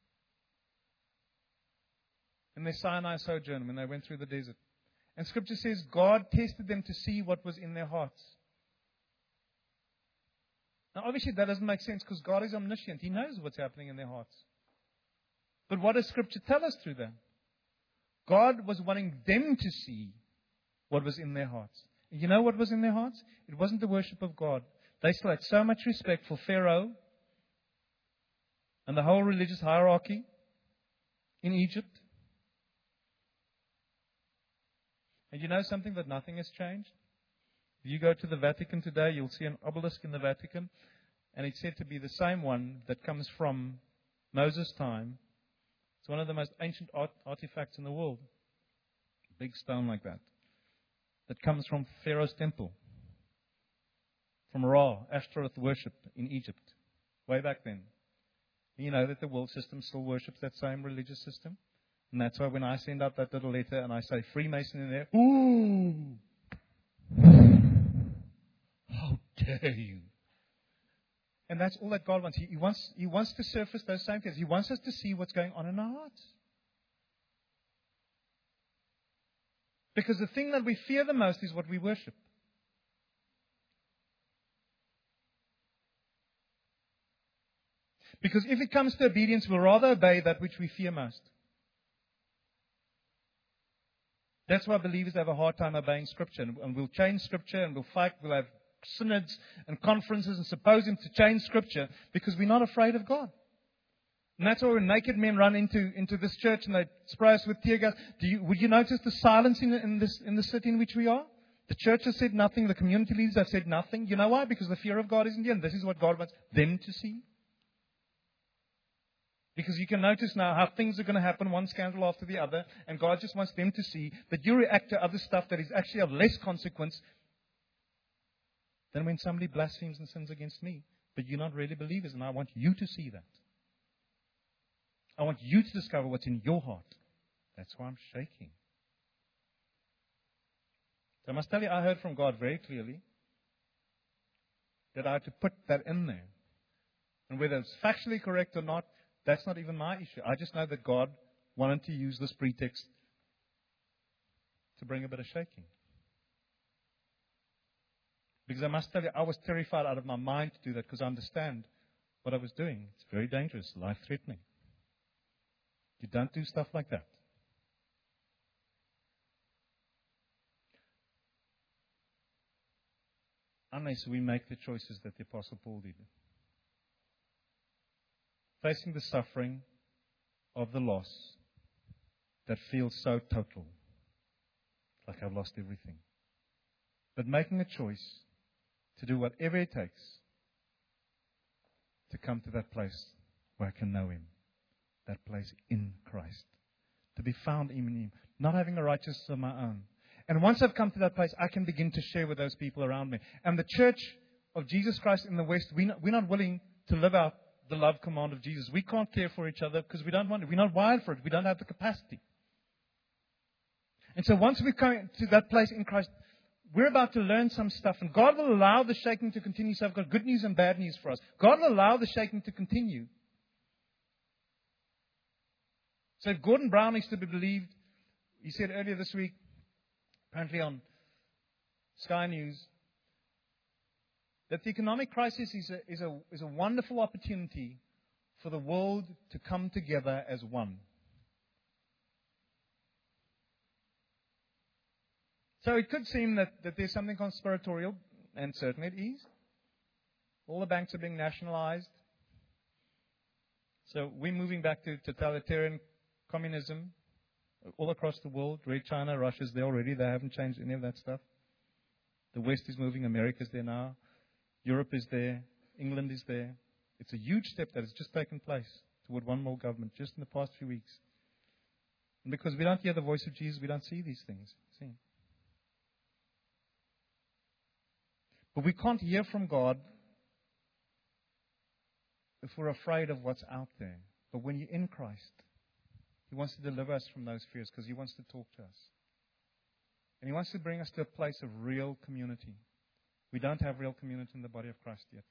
in their Sinai sojourn when they went through the desert. And Scripture says God tested them to see what was in their hearts. Now, obviously, that doesn't make sense because God is omniscient. He knows what's happening in their hearts. But what does Scripture tell us through that? God was wanting them to see what was in their hearts. And you know what was in their hearts? It wasn't the worship of God. They still had so much respect for Pharaoh and the whole religious hierarchy in Egypt. And you know something, that nothing has changed? If you go to the Vatican today, you'll see an obelisk in the Vatican, and it's said to be the same one that comes from Moses' time. It's one of the most ancient art- artifacts in the world. A big stone like that. That comes from Pharaoh's temple. From Ra, Ashtaroth worship in Egypt. Way back then. You know that the world system still worships that same religious system? And that's why when I send out that little letter and I say Freemason in there, ooh! How dare you? And that's all that God wants. He, he wants. He wants to surface those same things. He wants us to see what's going on in our hearts. Because the thing that we fear the most is what we worship. Because if it comes to obedience, we'll rather obey that which we fear most. That's why believers have a hard time obeying Scripture. And we'll change Scripture and we'll fight. We'll have synods and conferences and symposiums to change Scripture because we're not afraid of God. And that's why when naked men run into, into this church and they spray us with tear gas, do you, would you notice the silence in, in, this, in the city in which we are? The church has said nothing. The community leaders have said nothing. You know why? Because the fear of God isn't here. And this is what God wants them to see. Because you can notice now how things are going to happen, one scandal after the other, and God just wants them to see that you react to other stuff that is actually of less consequence than when somebody blasphemes and sins against me. But you're not really believers, and I want you to see that. I want you to discover what's in your heart. That's why I'm shaking. So I must tell you, I heard from God very clearly that I had to put that in there. And whether it's factually correct or not, that's not even my issue. I just know that God wanted to use this pretext to bring a bit of shaking. Because I must tell you, I was terrified out of my mind to do that because I understand what I was doing. It's very dangerous, life-threatening. You don't do stuff like that. Unless we make the choices that the Apostle Paul did. Facing the suffering of the loss that feels so total. Like I've lost everything. But making a choice to do whatever it takes to come to that place where I can know Him. That place in Christ. To be found in Him. Not having a righteousness of my own. And once I've come to that place, I can begin to share with those people around me. And the church of Jesus Christ in the West, we're not, we're not willing to live out the love command of Jesus. We can't care for each other because we don't want it. We're not wired for it. We don't have the capacity. And so once we come to that place in Christ, we're about to learn some stuff. And God will allow the shaking to continue. So I've got good news and bad news for us. God will allow the shaking to continue. So if Gordon Brown is to be believed, he said earlier this week, apparently on Sky News, that the economic crisis is a, is a, is a wonderful opportunity for the world to come together as one. So it could seem that, that there's something conspiratorial, and certainly it is. All the banks are being nationalized. So we're moving back to totalitarian communism all across the world. Red China, Russia's there already. They haven't changed any of that stuff. The West is moving. America's there now. Europe is there. England is there. It's a huge step that has just taken place toward one more government just in the past few weeks. And because we don't hear the voice of Jesus, we don't see these things. See? But we can't hear from God if we're afraid of what's out there. But when you're in Christ, He wants to deliver us from those fears because He wants to talk to us. And He wants to bring us to a place of real community. We don't have real community in the body of Christ yet.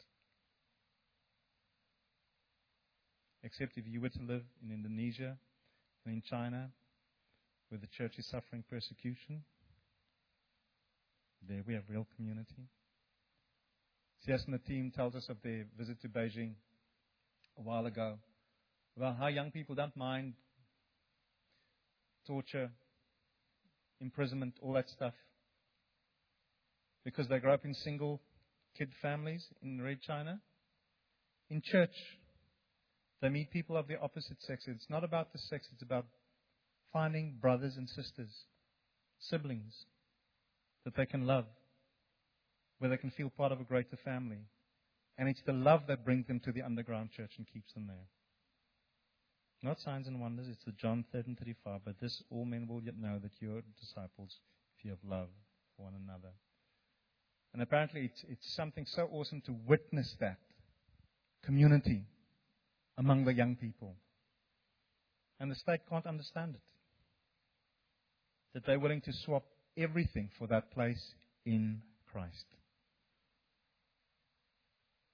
Except if you were to live in Indonesia and in China, where the church is suffering persecution, there we have real community. C S and the team tells us of their visit to Beijing a while ago, about how young people don't mind torture, imprisonment, all that stuff, because they grow up in single kid families in Red China. In church, they meet people of the opposite sex. It's not about the sex, it's about finding brothers and sisters, siblings, that they can love, where they can feel part of a greater family. And it's the love that brings them to the underground church and keeps them there. Not signs and wonders, it's the John thirteen thirty-five. But this all men will yet know that you are disciples if you have love for one another. And apparently it's, it's something so awesome to witness that community among the young people. And the state can't understand it. That they're willing to swap everything for that place in Christ.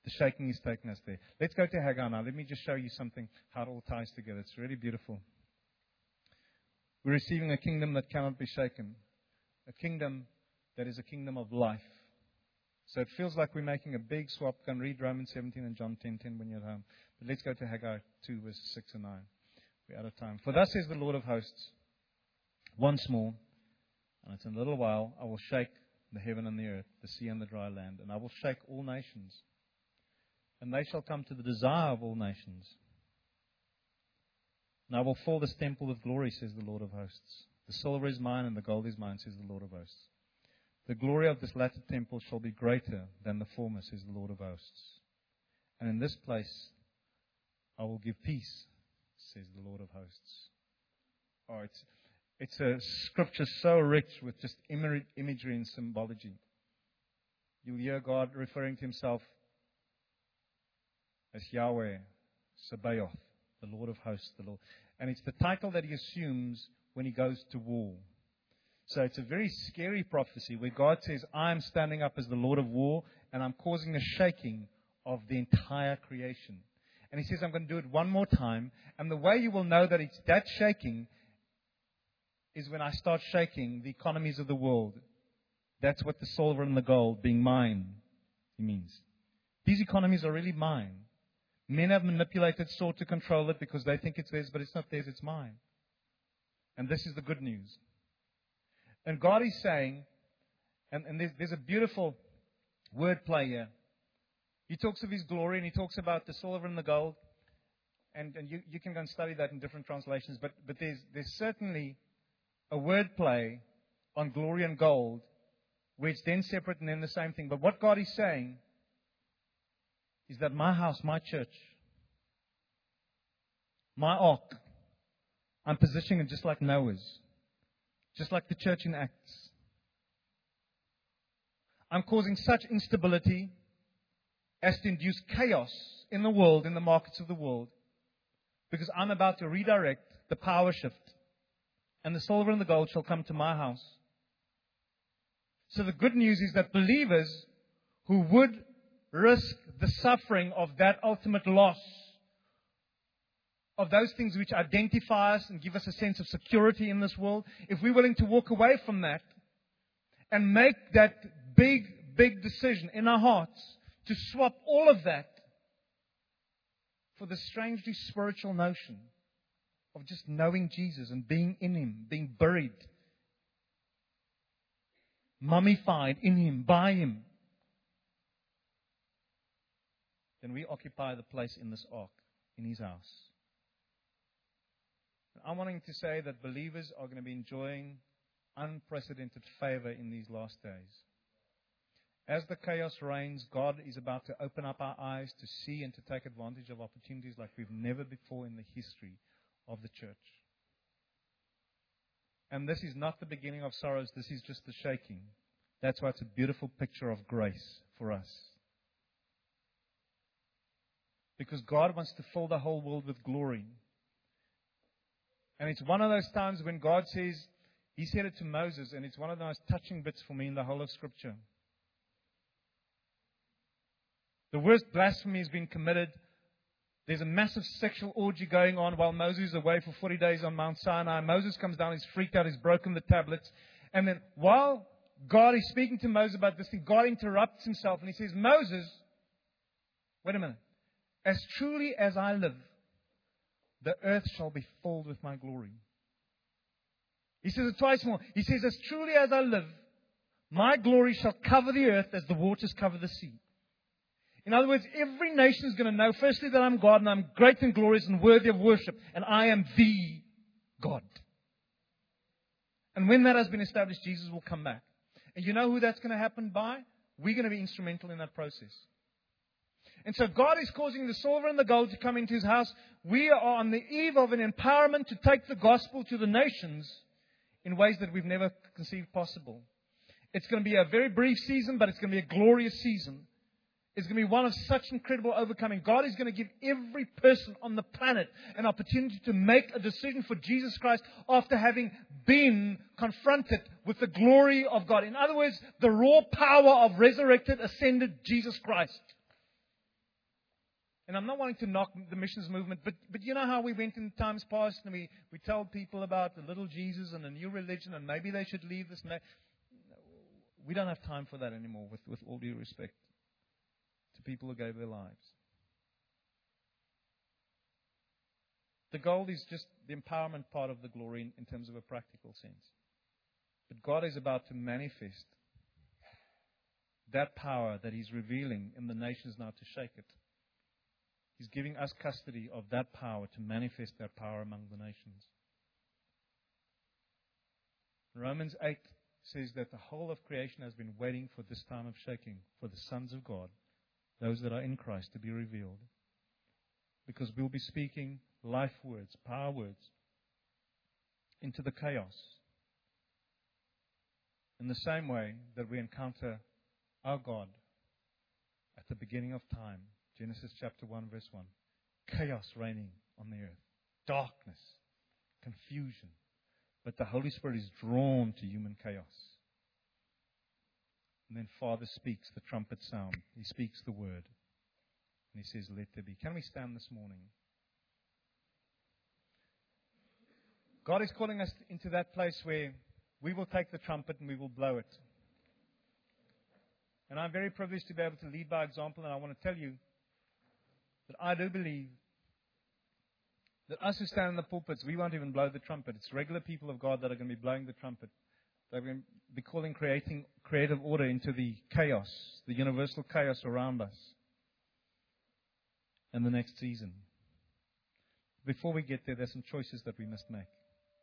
The shaking is taking us there. Let's go to Haggai now. Let me just show you something, how it all ties together. It's really beautiful. We're receiving a kingdom that cannot be shaken. A kingdom that is a kingdom of life. So it feels like we're making a big swap. Can read Romans seventeen and John ten ten when you're at home. But let's go to Haggai two, verses six and nine. We're out of time. For thus says the Lord of hosts, once more, and it's in a little while, I will shake the heaven and the earth, the sea and the dry land, and I will shake all nations. And they shall come to the desire of all nations. And I will fill this temple with glory, says the Lord of hosts. The silver is mine and the gold is mine, says the Lord of hosts. The glory of this latter temple shall be greater than the former, says the Lord of hosts. And in this place I will give peace, says the Lord of hosts. Oh, it's, it's a scripture so rich with just imagery and symbology. You'll hear God referring to Himself as Yahweh, Sabaoth, the Lord of hosts, the Lord. And it's the title that He assumes when He goes to war. So it's a very scary prophecy where God says, I'm standing up as the Lord of war and I'm causing a shaking of the entire creation. And He says, I'm going to do it one more time. And the way you will know that it's that shaking is when I start shaking the economies of the world. That's what the silver and the gold being mine, He means. These economies are really mine. Men have manipulated, sought to control it because they think it's theirs, but it's not theirs, it's mine. And this is the good news. And God is saying, and, and there's, there's a beautiful wordplay here. He talks of His glory and He talks about the silver and the gold. And, and you, you can go and study that in different translations. But, but there's, there's certainly a wordplay on glory and gold where it's then separate and then the same thing. But what God is saying is that my house, my church, my ark, I'm positioning it just like Noah's. Just like the church in Acts. I'm causing such instability as to induce chaos in the world, in the markets of the world. Because I'm about to redirect the power shift. And the silver and the gold shall come to my house. So the good news is that believers who would risk the suffering of that ultimate loss, of those things which identify us and give us a sense of security in this world, if we're willing to walk away from that and make that big, big decision in our hearts to swap all of that for the strangely spiritual notion of just knowing Jesus and being in Him, being buried, mummified in Him, by Him, then we occupy the place in this ark, in His house. I'm wanting to say that believers are going to be enjoying unprecedented favor in these last days. As the chaos reigns, God is about to open up our eyes to see and to take advantage of opportunities like we've never before in the history of the church. And this is not the beginning of sorrows, this is just the shaking. That's why it's a beautiful picture of grace for us. Because God wants to fill the whole world with glory. And it's one of those times when God says, He said it to Moses, and it's one of the most touching bits for me in the whole of Scripture. The worst blasphemy has been committed. There's a massive sexual orgy going on while Moses is away for forty days on Mount Sinai. Moses comes down, he's freaked out, he's broken the tablets. And then while God is speaking to Moses about this thing, God interrupts Himself and He says, Moses, wait a minute. As truly as I live, the earth shall be filled with my glory. He says it twice more. He says, as truly as I live, my glory shall cover the earth as the waters cover the sea. In other words, every nation is going to know, firstly, that I'm God and I'm great and glorious and worthy of worship. And I am the God. And when that has been established, Jesus will come back. And you know who that's going to happen by? We're going to be instrumental in that process. And so God is causing the silver and the gold to come into His house. We are on the eve of an empowerment to take the gospel to the nations in ways that we've never conceived possible. It's going to be a very brief season, but it's going to be a glorious season. It's going to be one of such incredible overcoming. God is going to give every person on the planet an opportunity to make a decision for Jesus Christ after having been confronted with the glory of God. In other words, the raw power of resurrected, ascended Jesus Christ. And I'm not wanting to knock the missions movement, but, but you know how we went in times past and we, we told people about the little Jesus and a new religion and maybe they should leave this. We don't have time for that anymore, with, with all due respect to people who gave their lives. The gold is just the empowerment part of the glory in, in terms of a practical sense. But God is about to manifest that power that He's revealing in the nations now to shake it. He's giving us custody of that power to manifest that power among the nations. Romans eight says that the whole of creation has been waiting for this time of shaking, for the sons of God, those that are in Christ, to be revealed. Because we'll be speaking life words, power words, into the chaos. In the same way that we encounter our God at the beginning of time, Genesis chapter one, verse one. Chaos reigning on the earth. Darkness. Confusion. But the Holy Spirit is drawn to human chaos. And then Father speaks the trumpet sound. He speaks the word. And He says, let there be. Can we stand this morning? God is calling us into that place where we will take the trumpet and we will blow it. And I'm very privileged to be able to lead by example, and I want to tell you that I do believe that us who stand in the pulpits, we won't even blow the trumpet. It's regular people of God that are going to be blowing the trumpet. They're going to be calling creating creative order into the chaos, the universal chaos around us in the next season. Before we get there, there's some choices that we must make.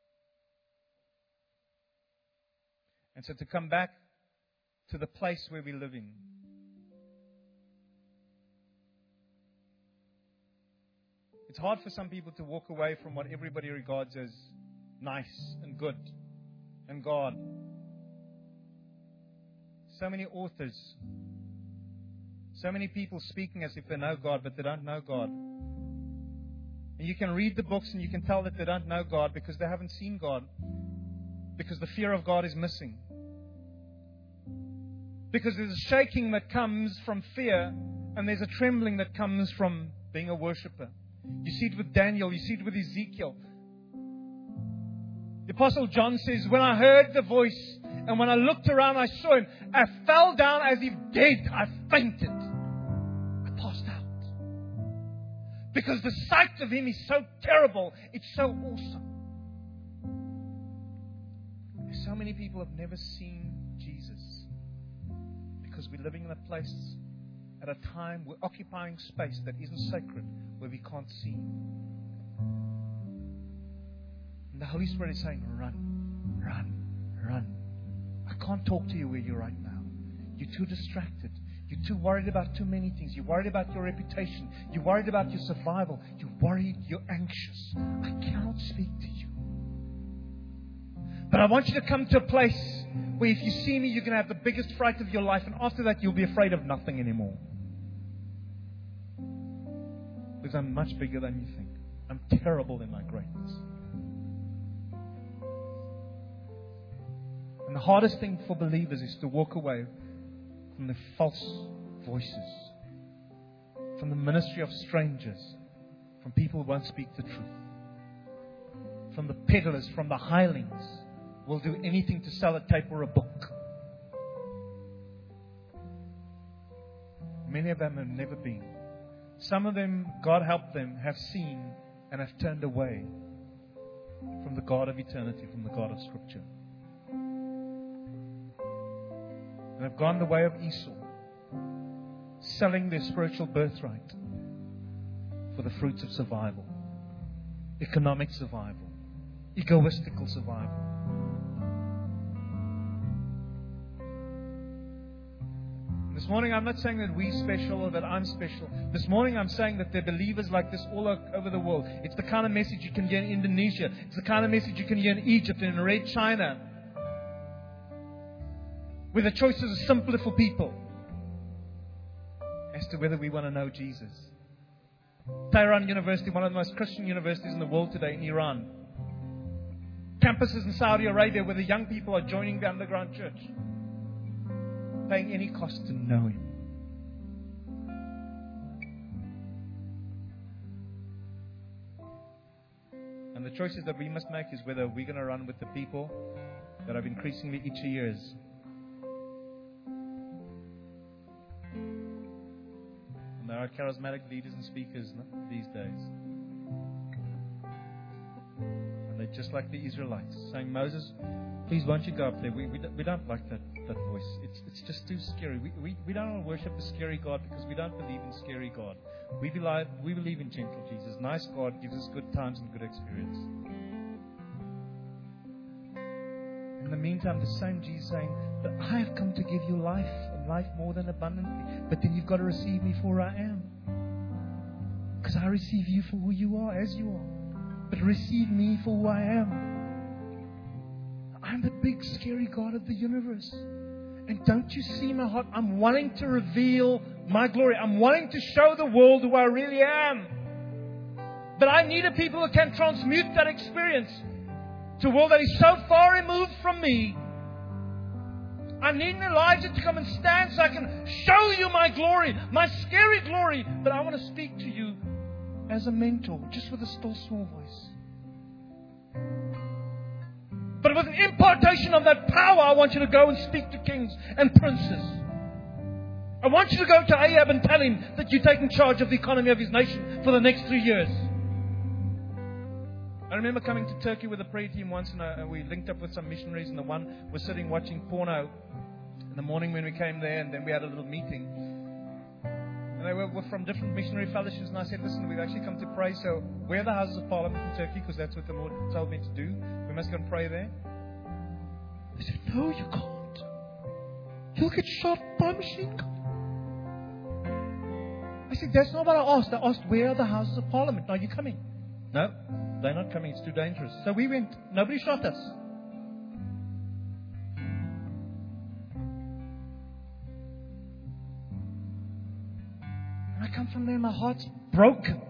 And so to come back to the place where we're living, it's hard for some people to walk away from what everybody regards as nice and good and God. So many authors, so many people speaking as if they know God, but they don't know God. And you can read the books and you can tell that they don't know God because they haven't seen God. Because the fear of God is missing. Because there's a shaking that comes from fear, and there's a trembling that comes from being a worshiper. You see it with Daniel, you see it with Ezekiel. The Apostle John says, when I heard the voice, and when I looked around, I saw Him, I fell down as if dead. I fainted. I passed out. Because the sight of Him is so terrible. It's so awesome. So many people have never seen Jesus because we're living in a place at a time, we're occupying space that isn't sacred, where we can't see Him. And the Holy Spirit is saying, run, run, run. I can't talk to you where you're right now. You're too distracted. You're too worried about too many things. You're worried about your reputation. You're worried about your survival. You're worried. You're anxious. I cannot speak to you. But I want you to come to a place where if you see me, you're going to have the biggest fright of your life. And after that, you'll be afraid of nothing anymore. Because I'm much bigger than you think. I'm terrible in my greatness. And the hardest thing for believers is to walk away from the false voices, from the ministry of strangers, from people who won't speak the truth, from the peddlers, from the hirelings, will do anything to sell a tape or a book. Many of them have never been. Some of them, God help them, have seen and have turned away from the God of eternity, from the God of Scripture. And have gone the way of Esau, selling their spiritual birthright for the fruits of survival, economic survival, egoistical survival. This morning, I'm not saying that we're special or that I'm special. This morning, I'm saying that there are believers like this all over the world. It's the kind of message you can hear in Indonesia. It's the kind of message you can hear in Egypt and in Red China, where the choices are simpler for people as to whether we want to know Jesus. Tehran University, one of the most Christian universities in the world today, in Iran. Campuses in Saudi Arabia where the young people are joining the underground church, paying any cost to know Him. And the choices that we must make is whether we're going to run with the people that have increasingly itchy ears. And there are charismatic leaders and speakers no, these days. And they're just like the Israelites, saying, Moses, please won't you go up there? We, we, we don't like that, that voice. It's, it's just too scary. We, we, we don't want to worship a scary God because we don't believe in scary God. We believe, we believe in gentle Jesus. Nice God gives us good times and good experience. In the meantime, the same Jesus saying, but I have come to give you life and life more than abundantly. But then you've got to receive me for who I am. Because I receive you for who you are, as you are. But receive me for who I am. I'm the big, scary God of the universe. And don't you see my heart? I'm wanting to reveal my glory. I'm wanting to show the world who I really am. But I need a people who can transmute that experience to a world that is so far removed from me. I need an Elijah to come and stand so I can show you my glory, my scary glory. But I want to speak to you as a mentor, just with a still small voice. But with an impartation of that power, I want you to go and speak to kings and princes. I want you to go to Ahab and tell him that you're taking charge of the economy of his nation for the next three years. I remember coming to Turkey with a prayer team once, and uh, we linked up with some missionaries, and the one was sitting watching porno in the morning when we came there, and then we had a little meeting. And they were, were from different missionary fellowships, and I said, listen, we've actually come to pray, so where are the houses of parliament in Turkey? Because that's what the Lord told me to do. We must go and pray there. They said, no, you can't. You'll get shot by a machine gun. I said, that's not what I asked. I asked, where are the houses of parliament? Are you coming? No, they're not coming. It's too dangerous. So we went. Nobody shot us. And I come from there and my heart's broken.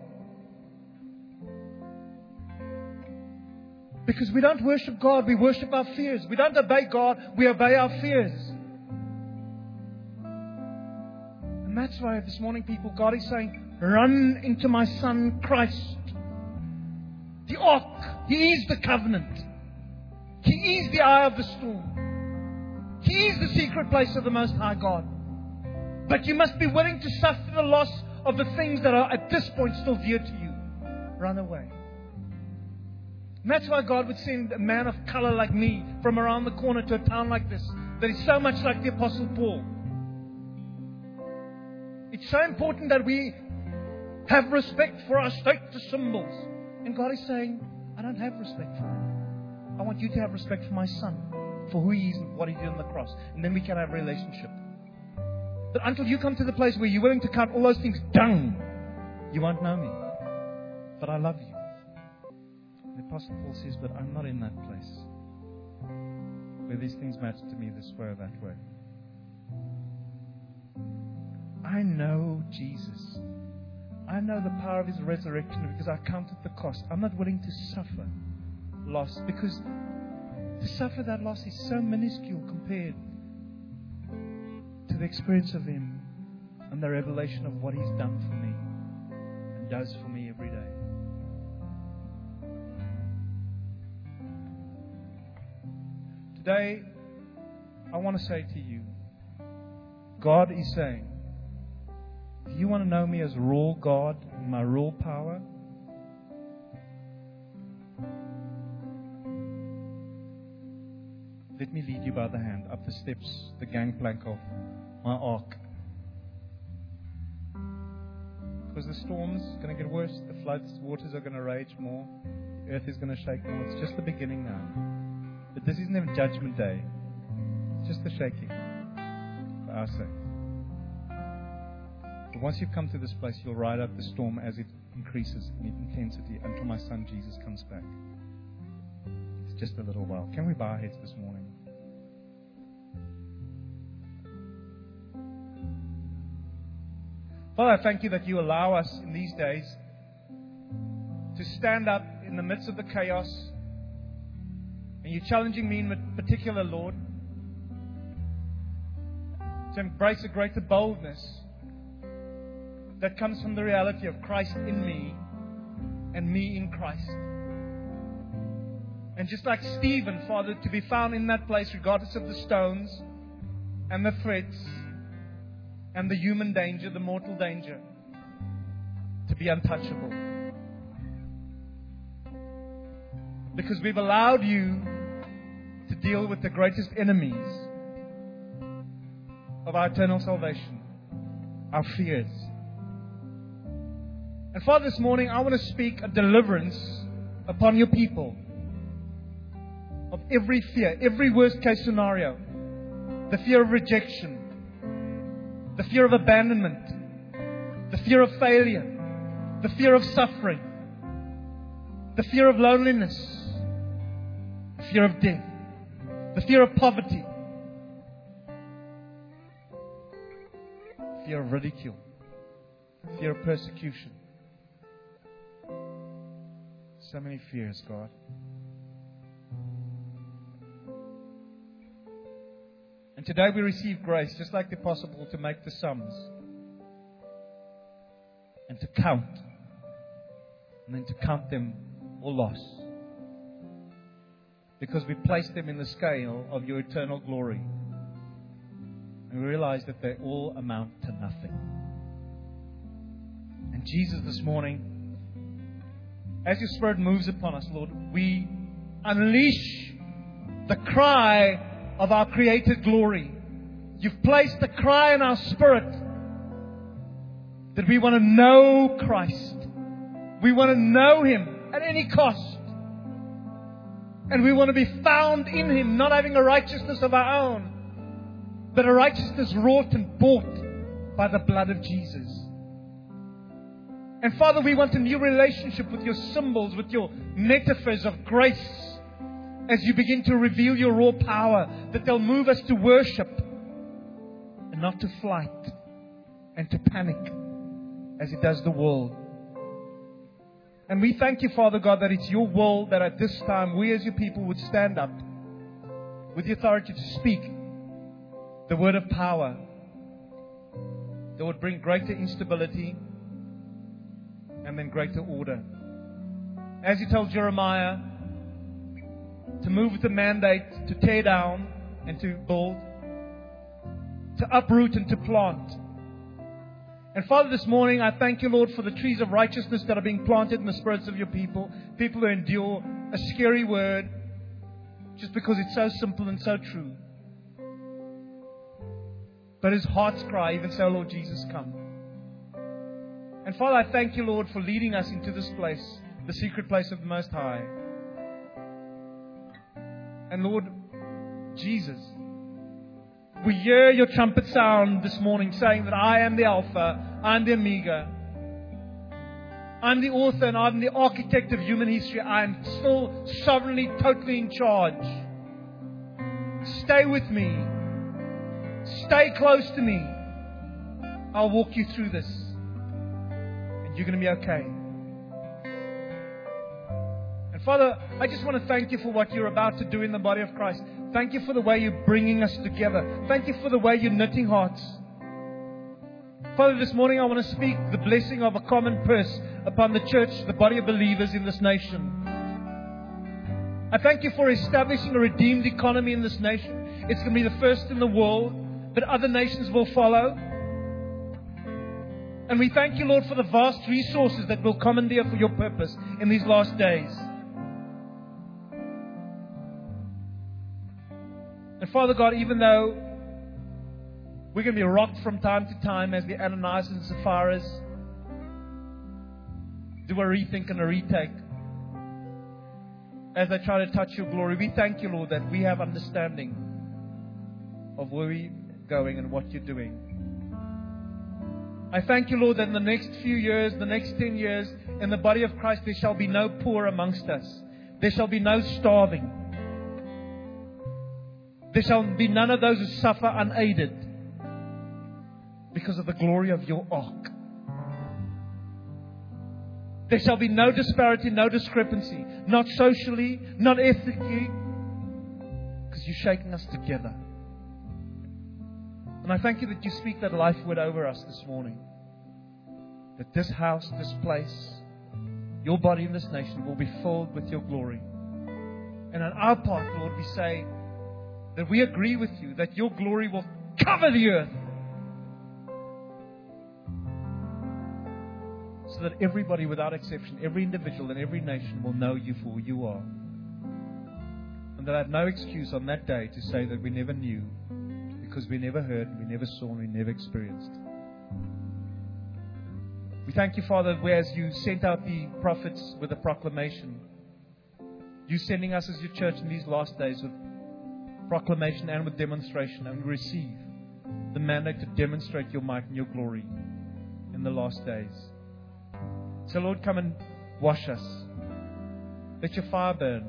Because we don't worship God, we worship our fears. We don't obey God, we obey our fears. And that's why this morning, people, God is saying, run into my Son Christ. The ark. He is the covenant. He is the eye of the storm. He is the secret place of the Most High God. But you must be willing to suffer the loss of the things that are at this point still dear to you. Run away. And that's why God would send a man of color like me from around the corner to a town like this that is so much like the Apostle Paul. It's so important that we have respect for our status symbols. And God is saying, I don't have respect for them. I want you to have respect for my Son, for who He is and what He did on the cross. And then we can have a relationship. But until you come to the place where you're willing to cut all those things down, you won't know me. But I love you. The Apostle Paul says, but I'm not in that place where these things matter to me this way or that way. I know Jesus. I know the power of His resurrection because I counted the cost. I'm not willing to suffer loss because to suffer that loss is so minuscule compared to the experience of Him and the revelation of what He's done for me and does for me every day. Today, I want to say to you, God is saying, if you want to know me as raw God and my raw power, let me lead you by the hand up the steps, the gangplank of my ark. Because the storm's going to get worse, the floods, waters are going to rage more, the earth is going to shake more. It's just the beginning now. But this isn't even Judgment Day. It's just the shaking for our sake. But once you've come to this place, you'll ride out the storm as it increases in intensity until my Son Jesus comes back. It's just a little while. Can we bow our heads this morning? Father, I thank you that you allow us in these days to stand up in the midst of the chaos. And you're challenging me in particular, Lord, to embrace a greater boldness that comes from the reality of Christ in me and me in Christ. And just like Stephen, Father, to be found in that place regardless of the stones and the threats and the human danger, the mortal danger, to be untouchable. Because we've allowed you to deal with the greatest enemies of our eternal salvation, our fears. And Father, this morning I want to speak a deliverance upon your people of every fear, every worst case scenario. The fear of rejection, the fear of abandonment, the fear of failure, the fear of suffering, the fear of loneliness, the fear of death, the fear of poverty, fear of ridicule, fear of persecution. So many fears, God. And today we receive grace, just like the possible, to make the sums and to count, and then to count them all loss, because we place them in the scale of your eternal glory, and we realize that they all amount to nothing. And Jesus, this morning, as your Spirit moves upon us, Lord, we unleash the cry of our created glory. You've placed the cry in our spirit that we want to know Christ. We want to know Him at any cost. And we want to be found in Him, not having a righteousness of our own, but a righteousness wrought and bought by the blood of Jesus. And Father, we want a new relationship with your symbols, with your metaphors of grace, as you begin to reveal your raw power, that they'll move us to worship and not to flight and to panic as it does the world. And we thank you, Father God, that it's your will that at this time we as your people would stand up with the authority to speak the word of power that would bring greater instability and then greater order. As you told Jeremiah, to move with the mandate to tear down and to build, to uproot and to plant. And Father, this morning I thank you, Lord, for the trees of righteousness that are being planted in the spirits of your people. People who endure a scary word just because it's so simple and so true. But his heart's cry, even so, Lord Jesus, come. And Father, I thank you, Lord, for leading us into this place, the secret place of the Most High. And Lord Jesus, we hear your trumpet sound this morning saying that I am the Alpha, I am the Omega. I'm the author and I'm the architect of human history. I am still sovereignly, totally in charge. Stay with me. Stay close to me. I'll walk you through this. And you're going to be okay. Father, I just want to thank you for what you're about to do in the body of Christ. Thank you for the way you're bringing us together. Thank you for the way you're knitting hearts. Father, this morning I want to speak the blessing of a common purse upon the church, the body of believers in this nation. I thank you for establishing a redeemed economy in this nation. It's going to be the first in the world, but other nations will follow. And we thank you, Lord, for the vast resources that will commandeer for your purpose in these last days. And Father God, even though we're going to be rocked from time to time as the Ananias and Sapphira's do a rethink and a retake as they try to touch your glory, we thank you, Lord, that we have understanding of where we're going and what you're doing. I thank you, Lord, that in the next few years, the next ten years, in the body of Christ, there shall be no poor amongst us. There shall be no starving. There shall be none of those who suffer unaided because of the glory of your ark. There shall be no disparity, no discrepancy, not socially, not ethically, because you're shaking us together. And I thank you that you speak that life word over us this morning. That this house, this place, your body in this nation will be filled with your glory. And on our part, Lord, we say that we agree with you, that your glory will cover the earth. So that everybody, without exception, every individual and every nation will know you for who you are. And that I have no excuse on that day to say that we never knew, because we never heard, we never saw, and we never experienced. We thank you, Father, whereas you sent out the prophets with a proclamation, you sending us as your church in these last days with proclamation and with demonstration, and we receive the mandate to demonstrate your might and your glory in the last days. So, Lord, come and wash us. Let your fire burn.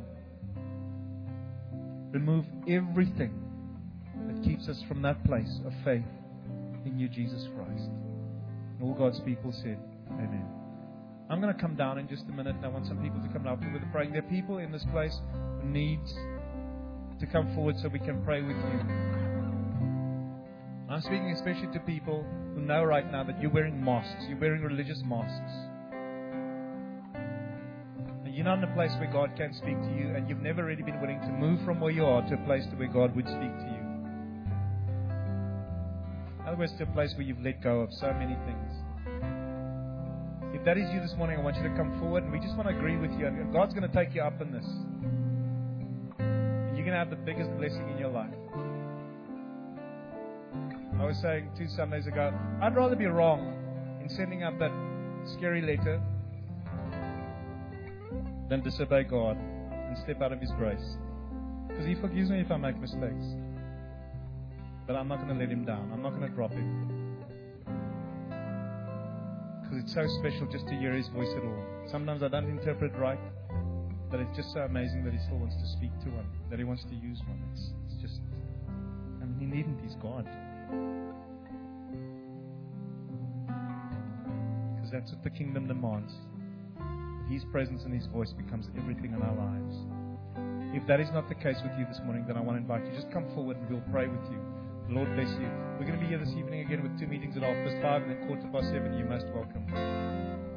Remove everything that keeps us from that place of faith in you, Jesus Christ. And all God's people said, amen. I'm going to come down in just a minute, and I want some people to come up with the praying. There are people in this place who need to come forward so we can pray with you. I'm speaking especially to people who know right now that you're wearing masks. You're wearing religious masks. And you're not in a place where God can speak to you, and you've never really been willing to move from where you are to a place to where God would speak to you. In other words, to a place where you've let go of so many things. If that is you this morning, I want you to come forward, and we just want to agree with you. And God's going to take you up in this. And you're going to have the biggest blessing in your life. I was saying two Sundays ago, I'd rather be wrong in sending out that scary letter than disobey God and step out of His grace. Because He forgives me if I make mistakes. But I'm not going to let Him down. I'm not going to drop Him. Because it's so special just to hear His voice at all. Sometimes I don't interpret right, but it's just so amazing that He still wants to speak to one, that He wants to use one. It's, it's just, I mean, He needn't. He's God. Because that's what the kingdom demands. His presence and His voice becomes everything in our lives. If that is not the case with you this morning, then I want to invite you. Just come forward and we'll pray with you. The Lord bless you. We're going to be here this evening again with two meetings at half past five and then quarter past seven. You're most welcome.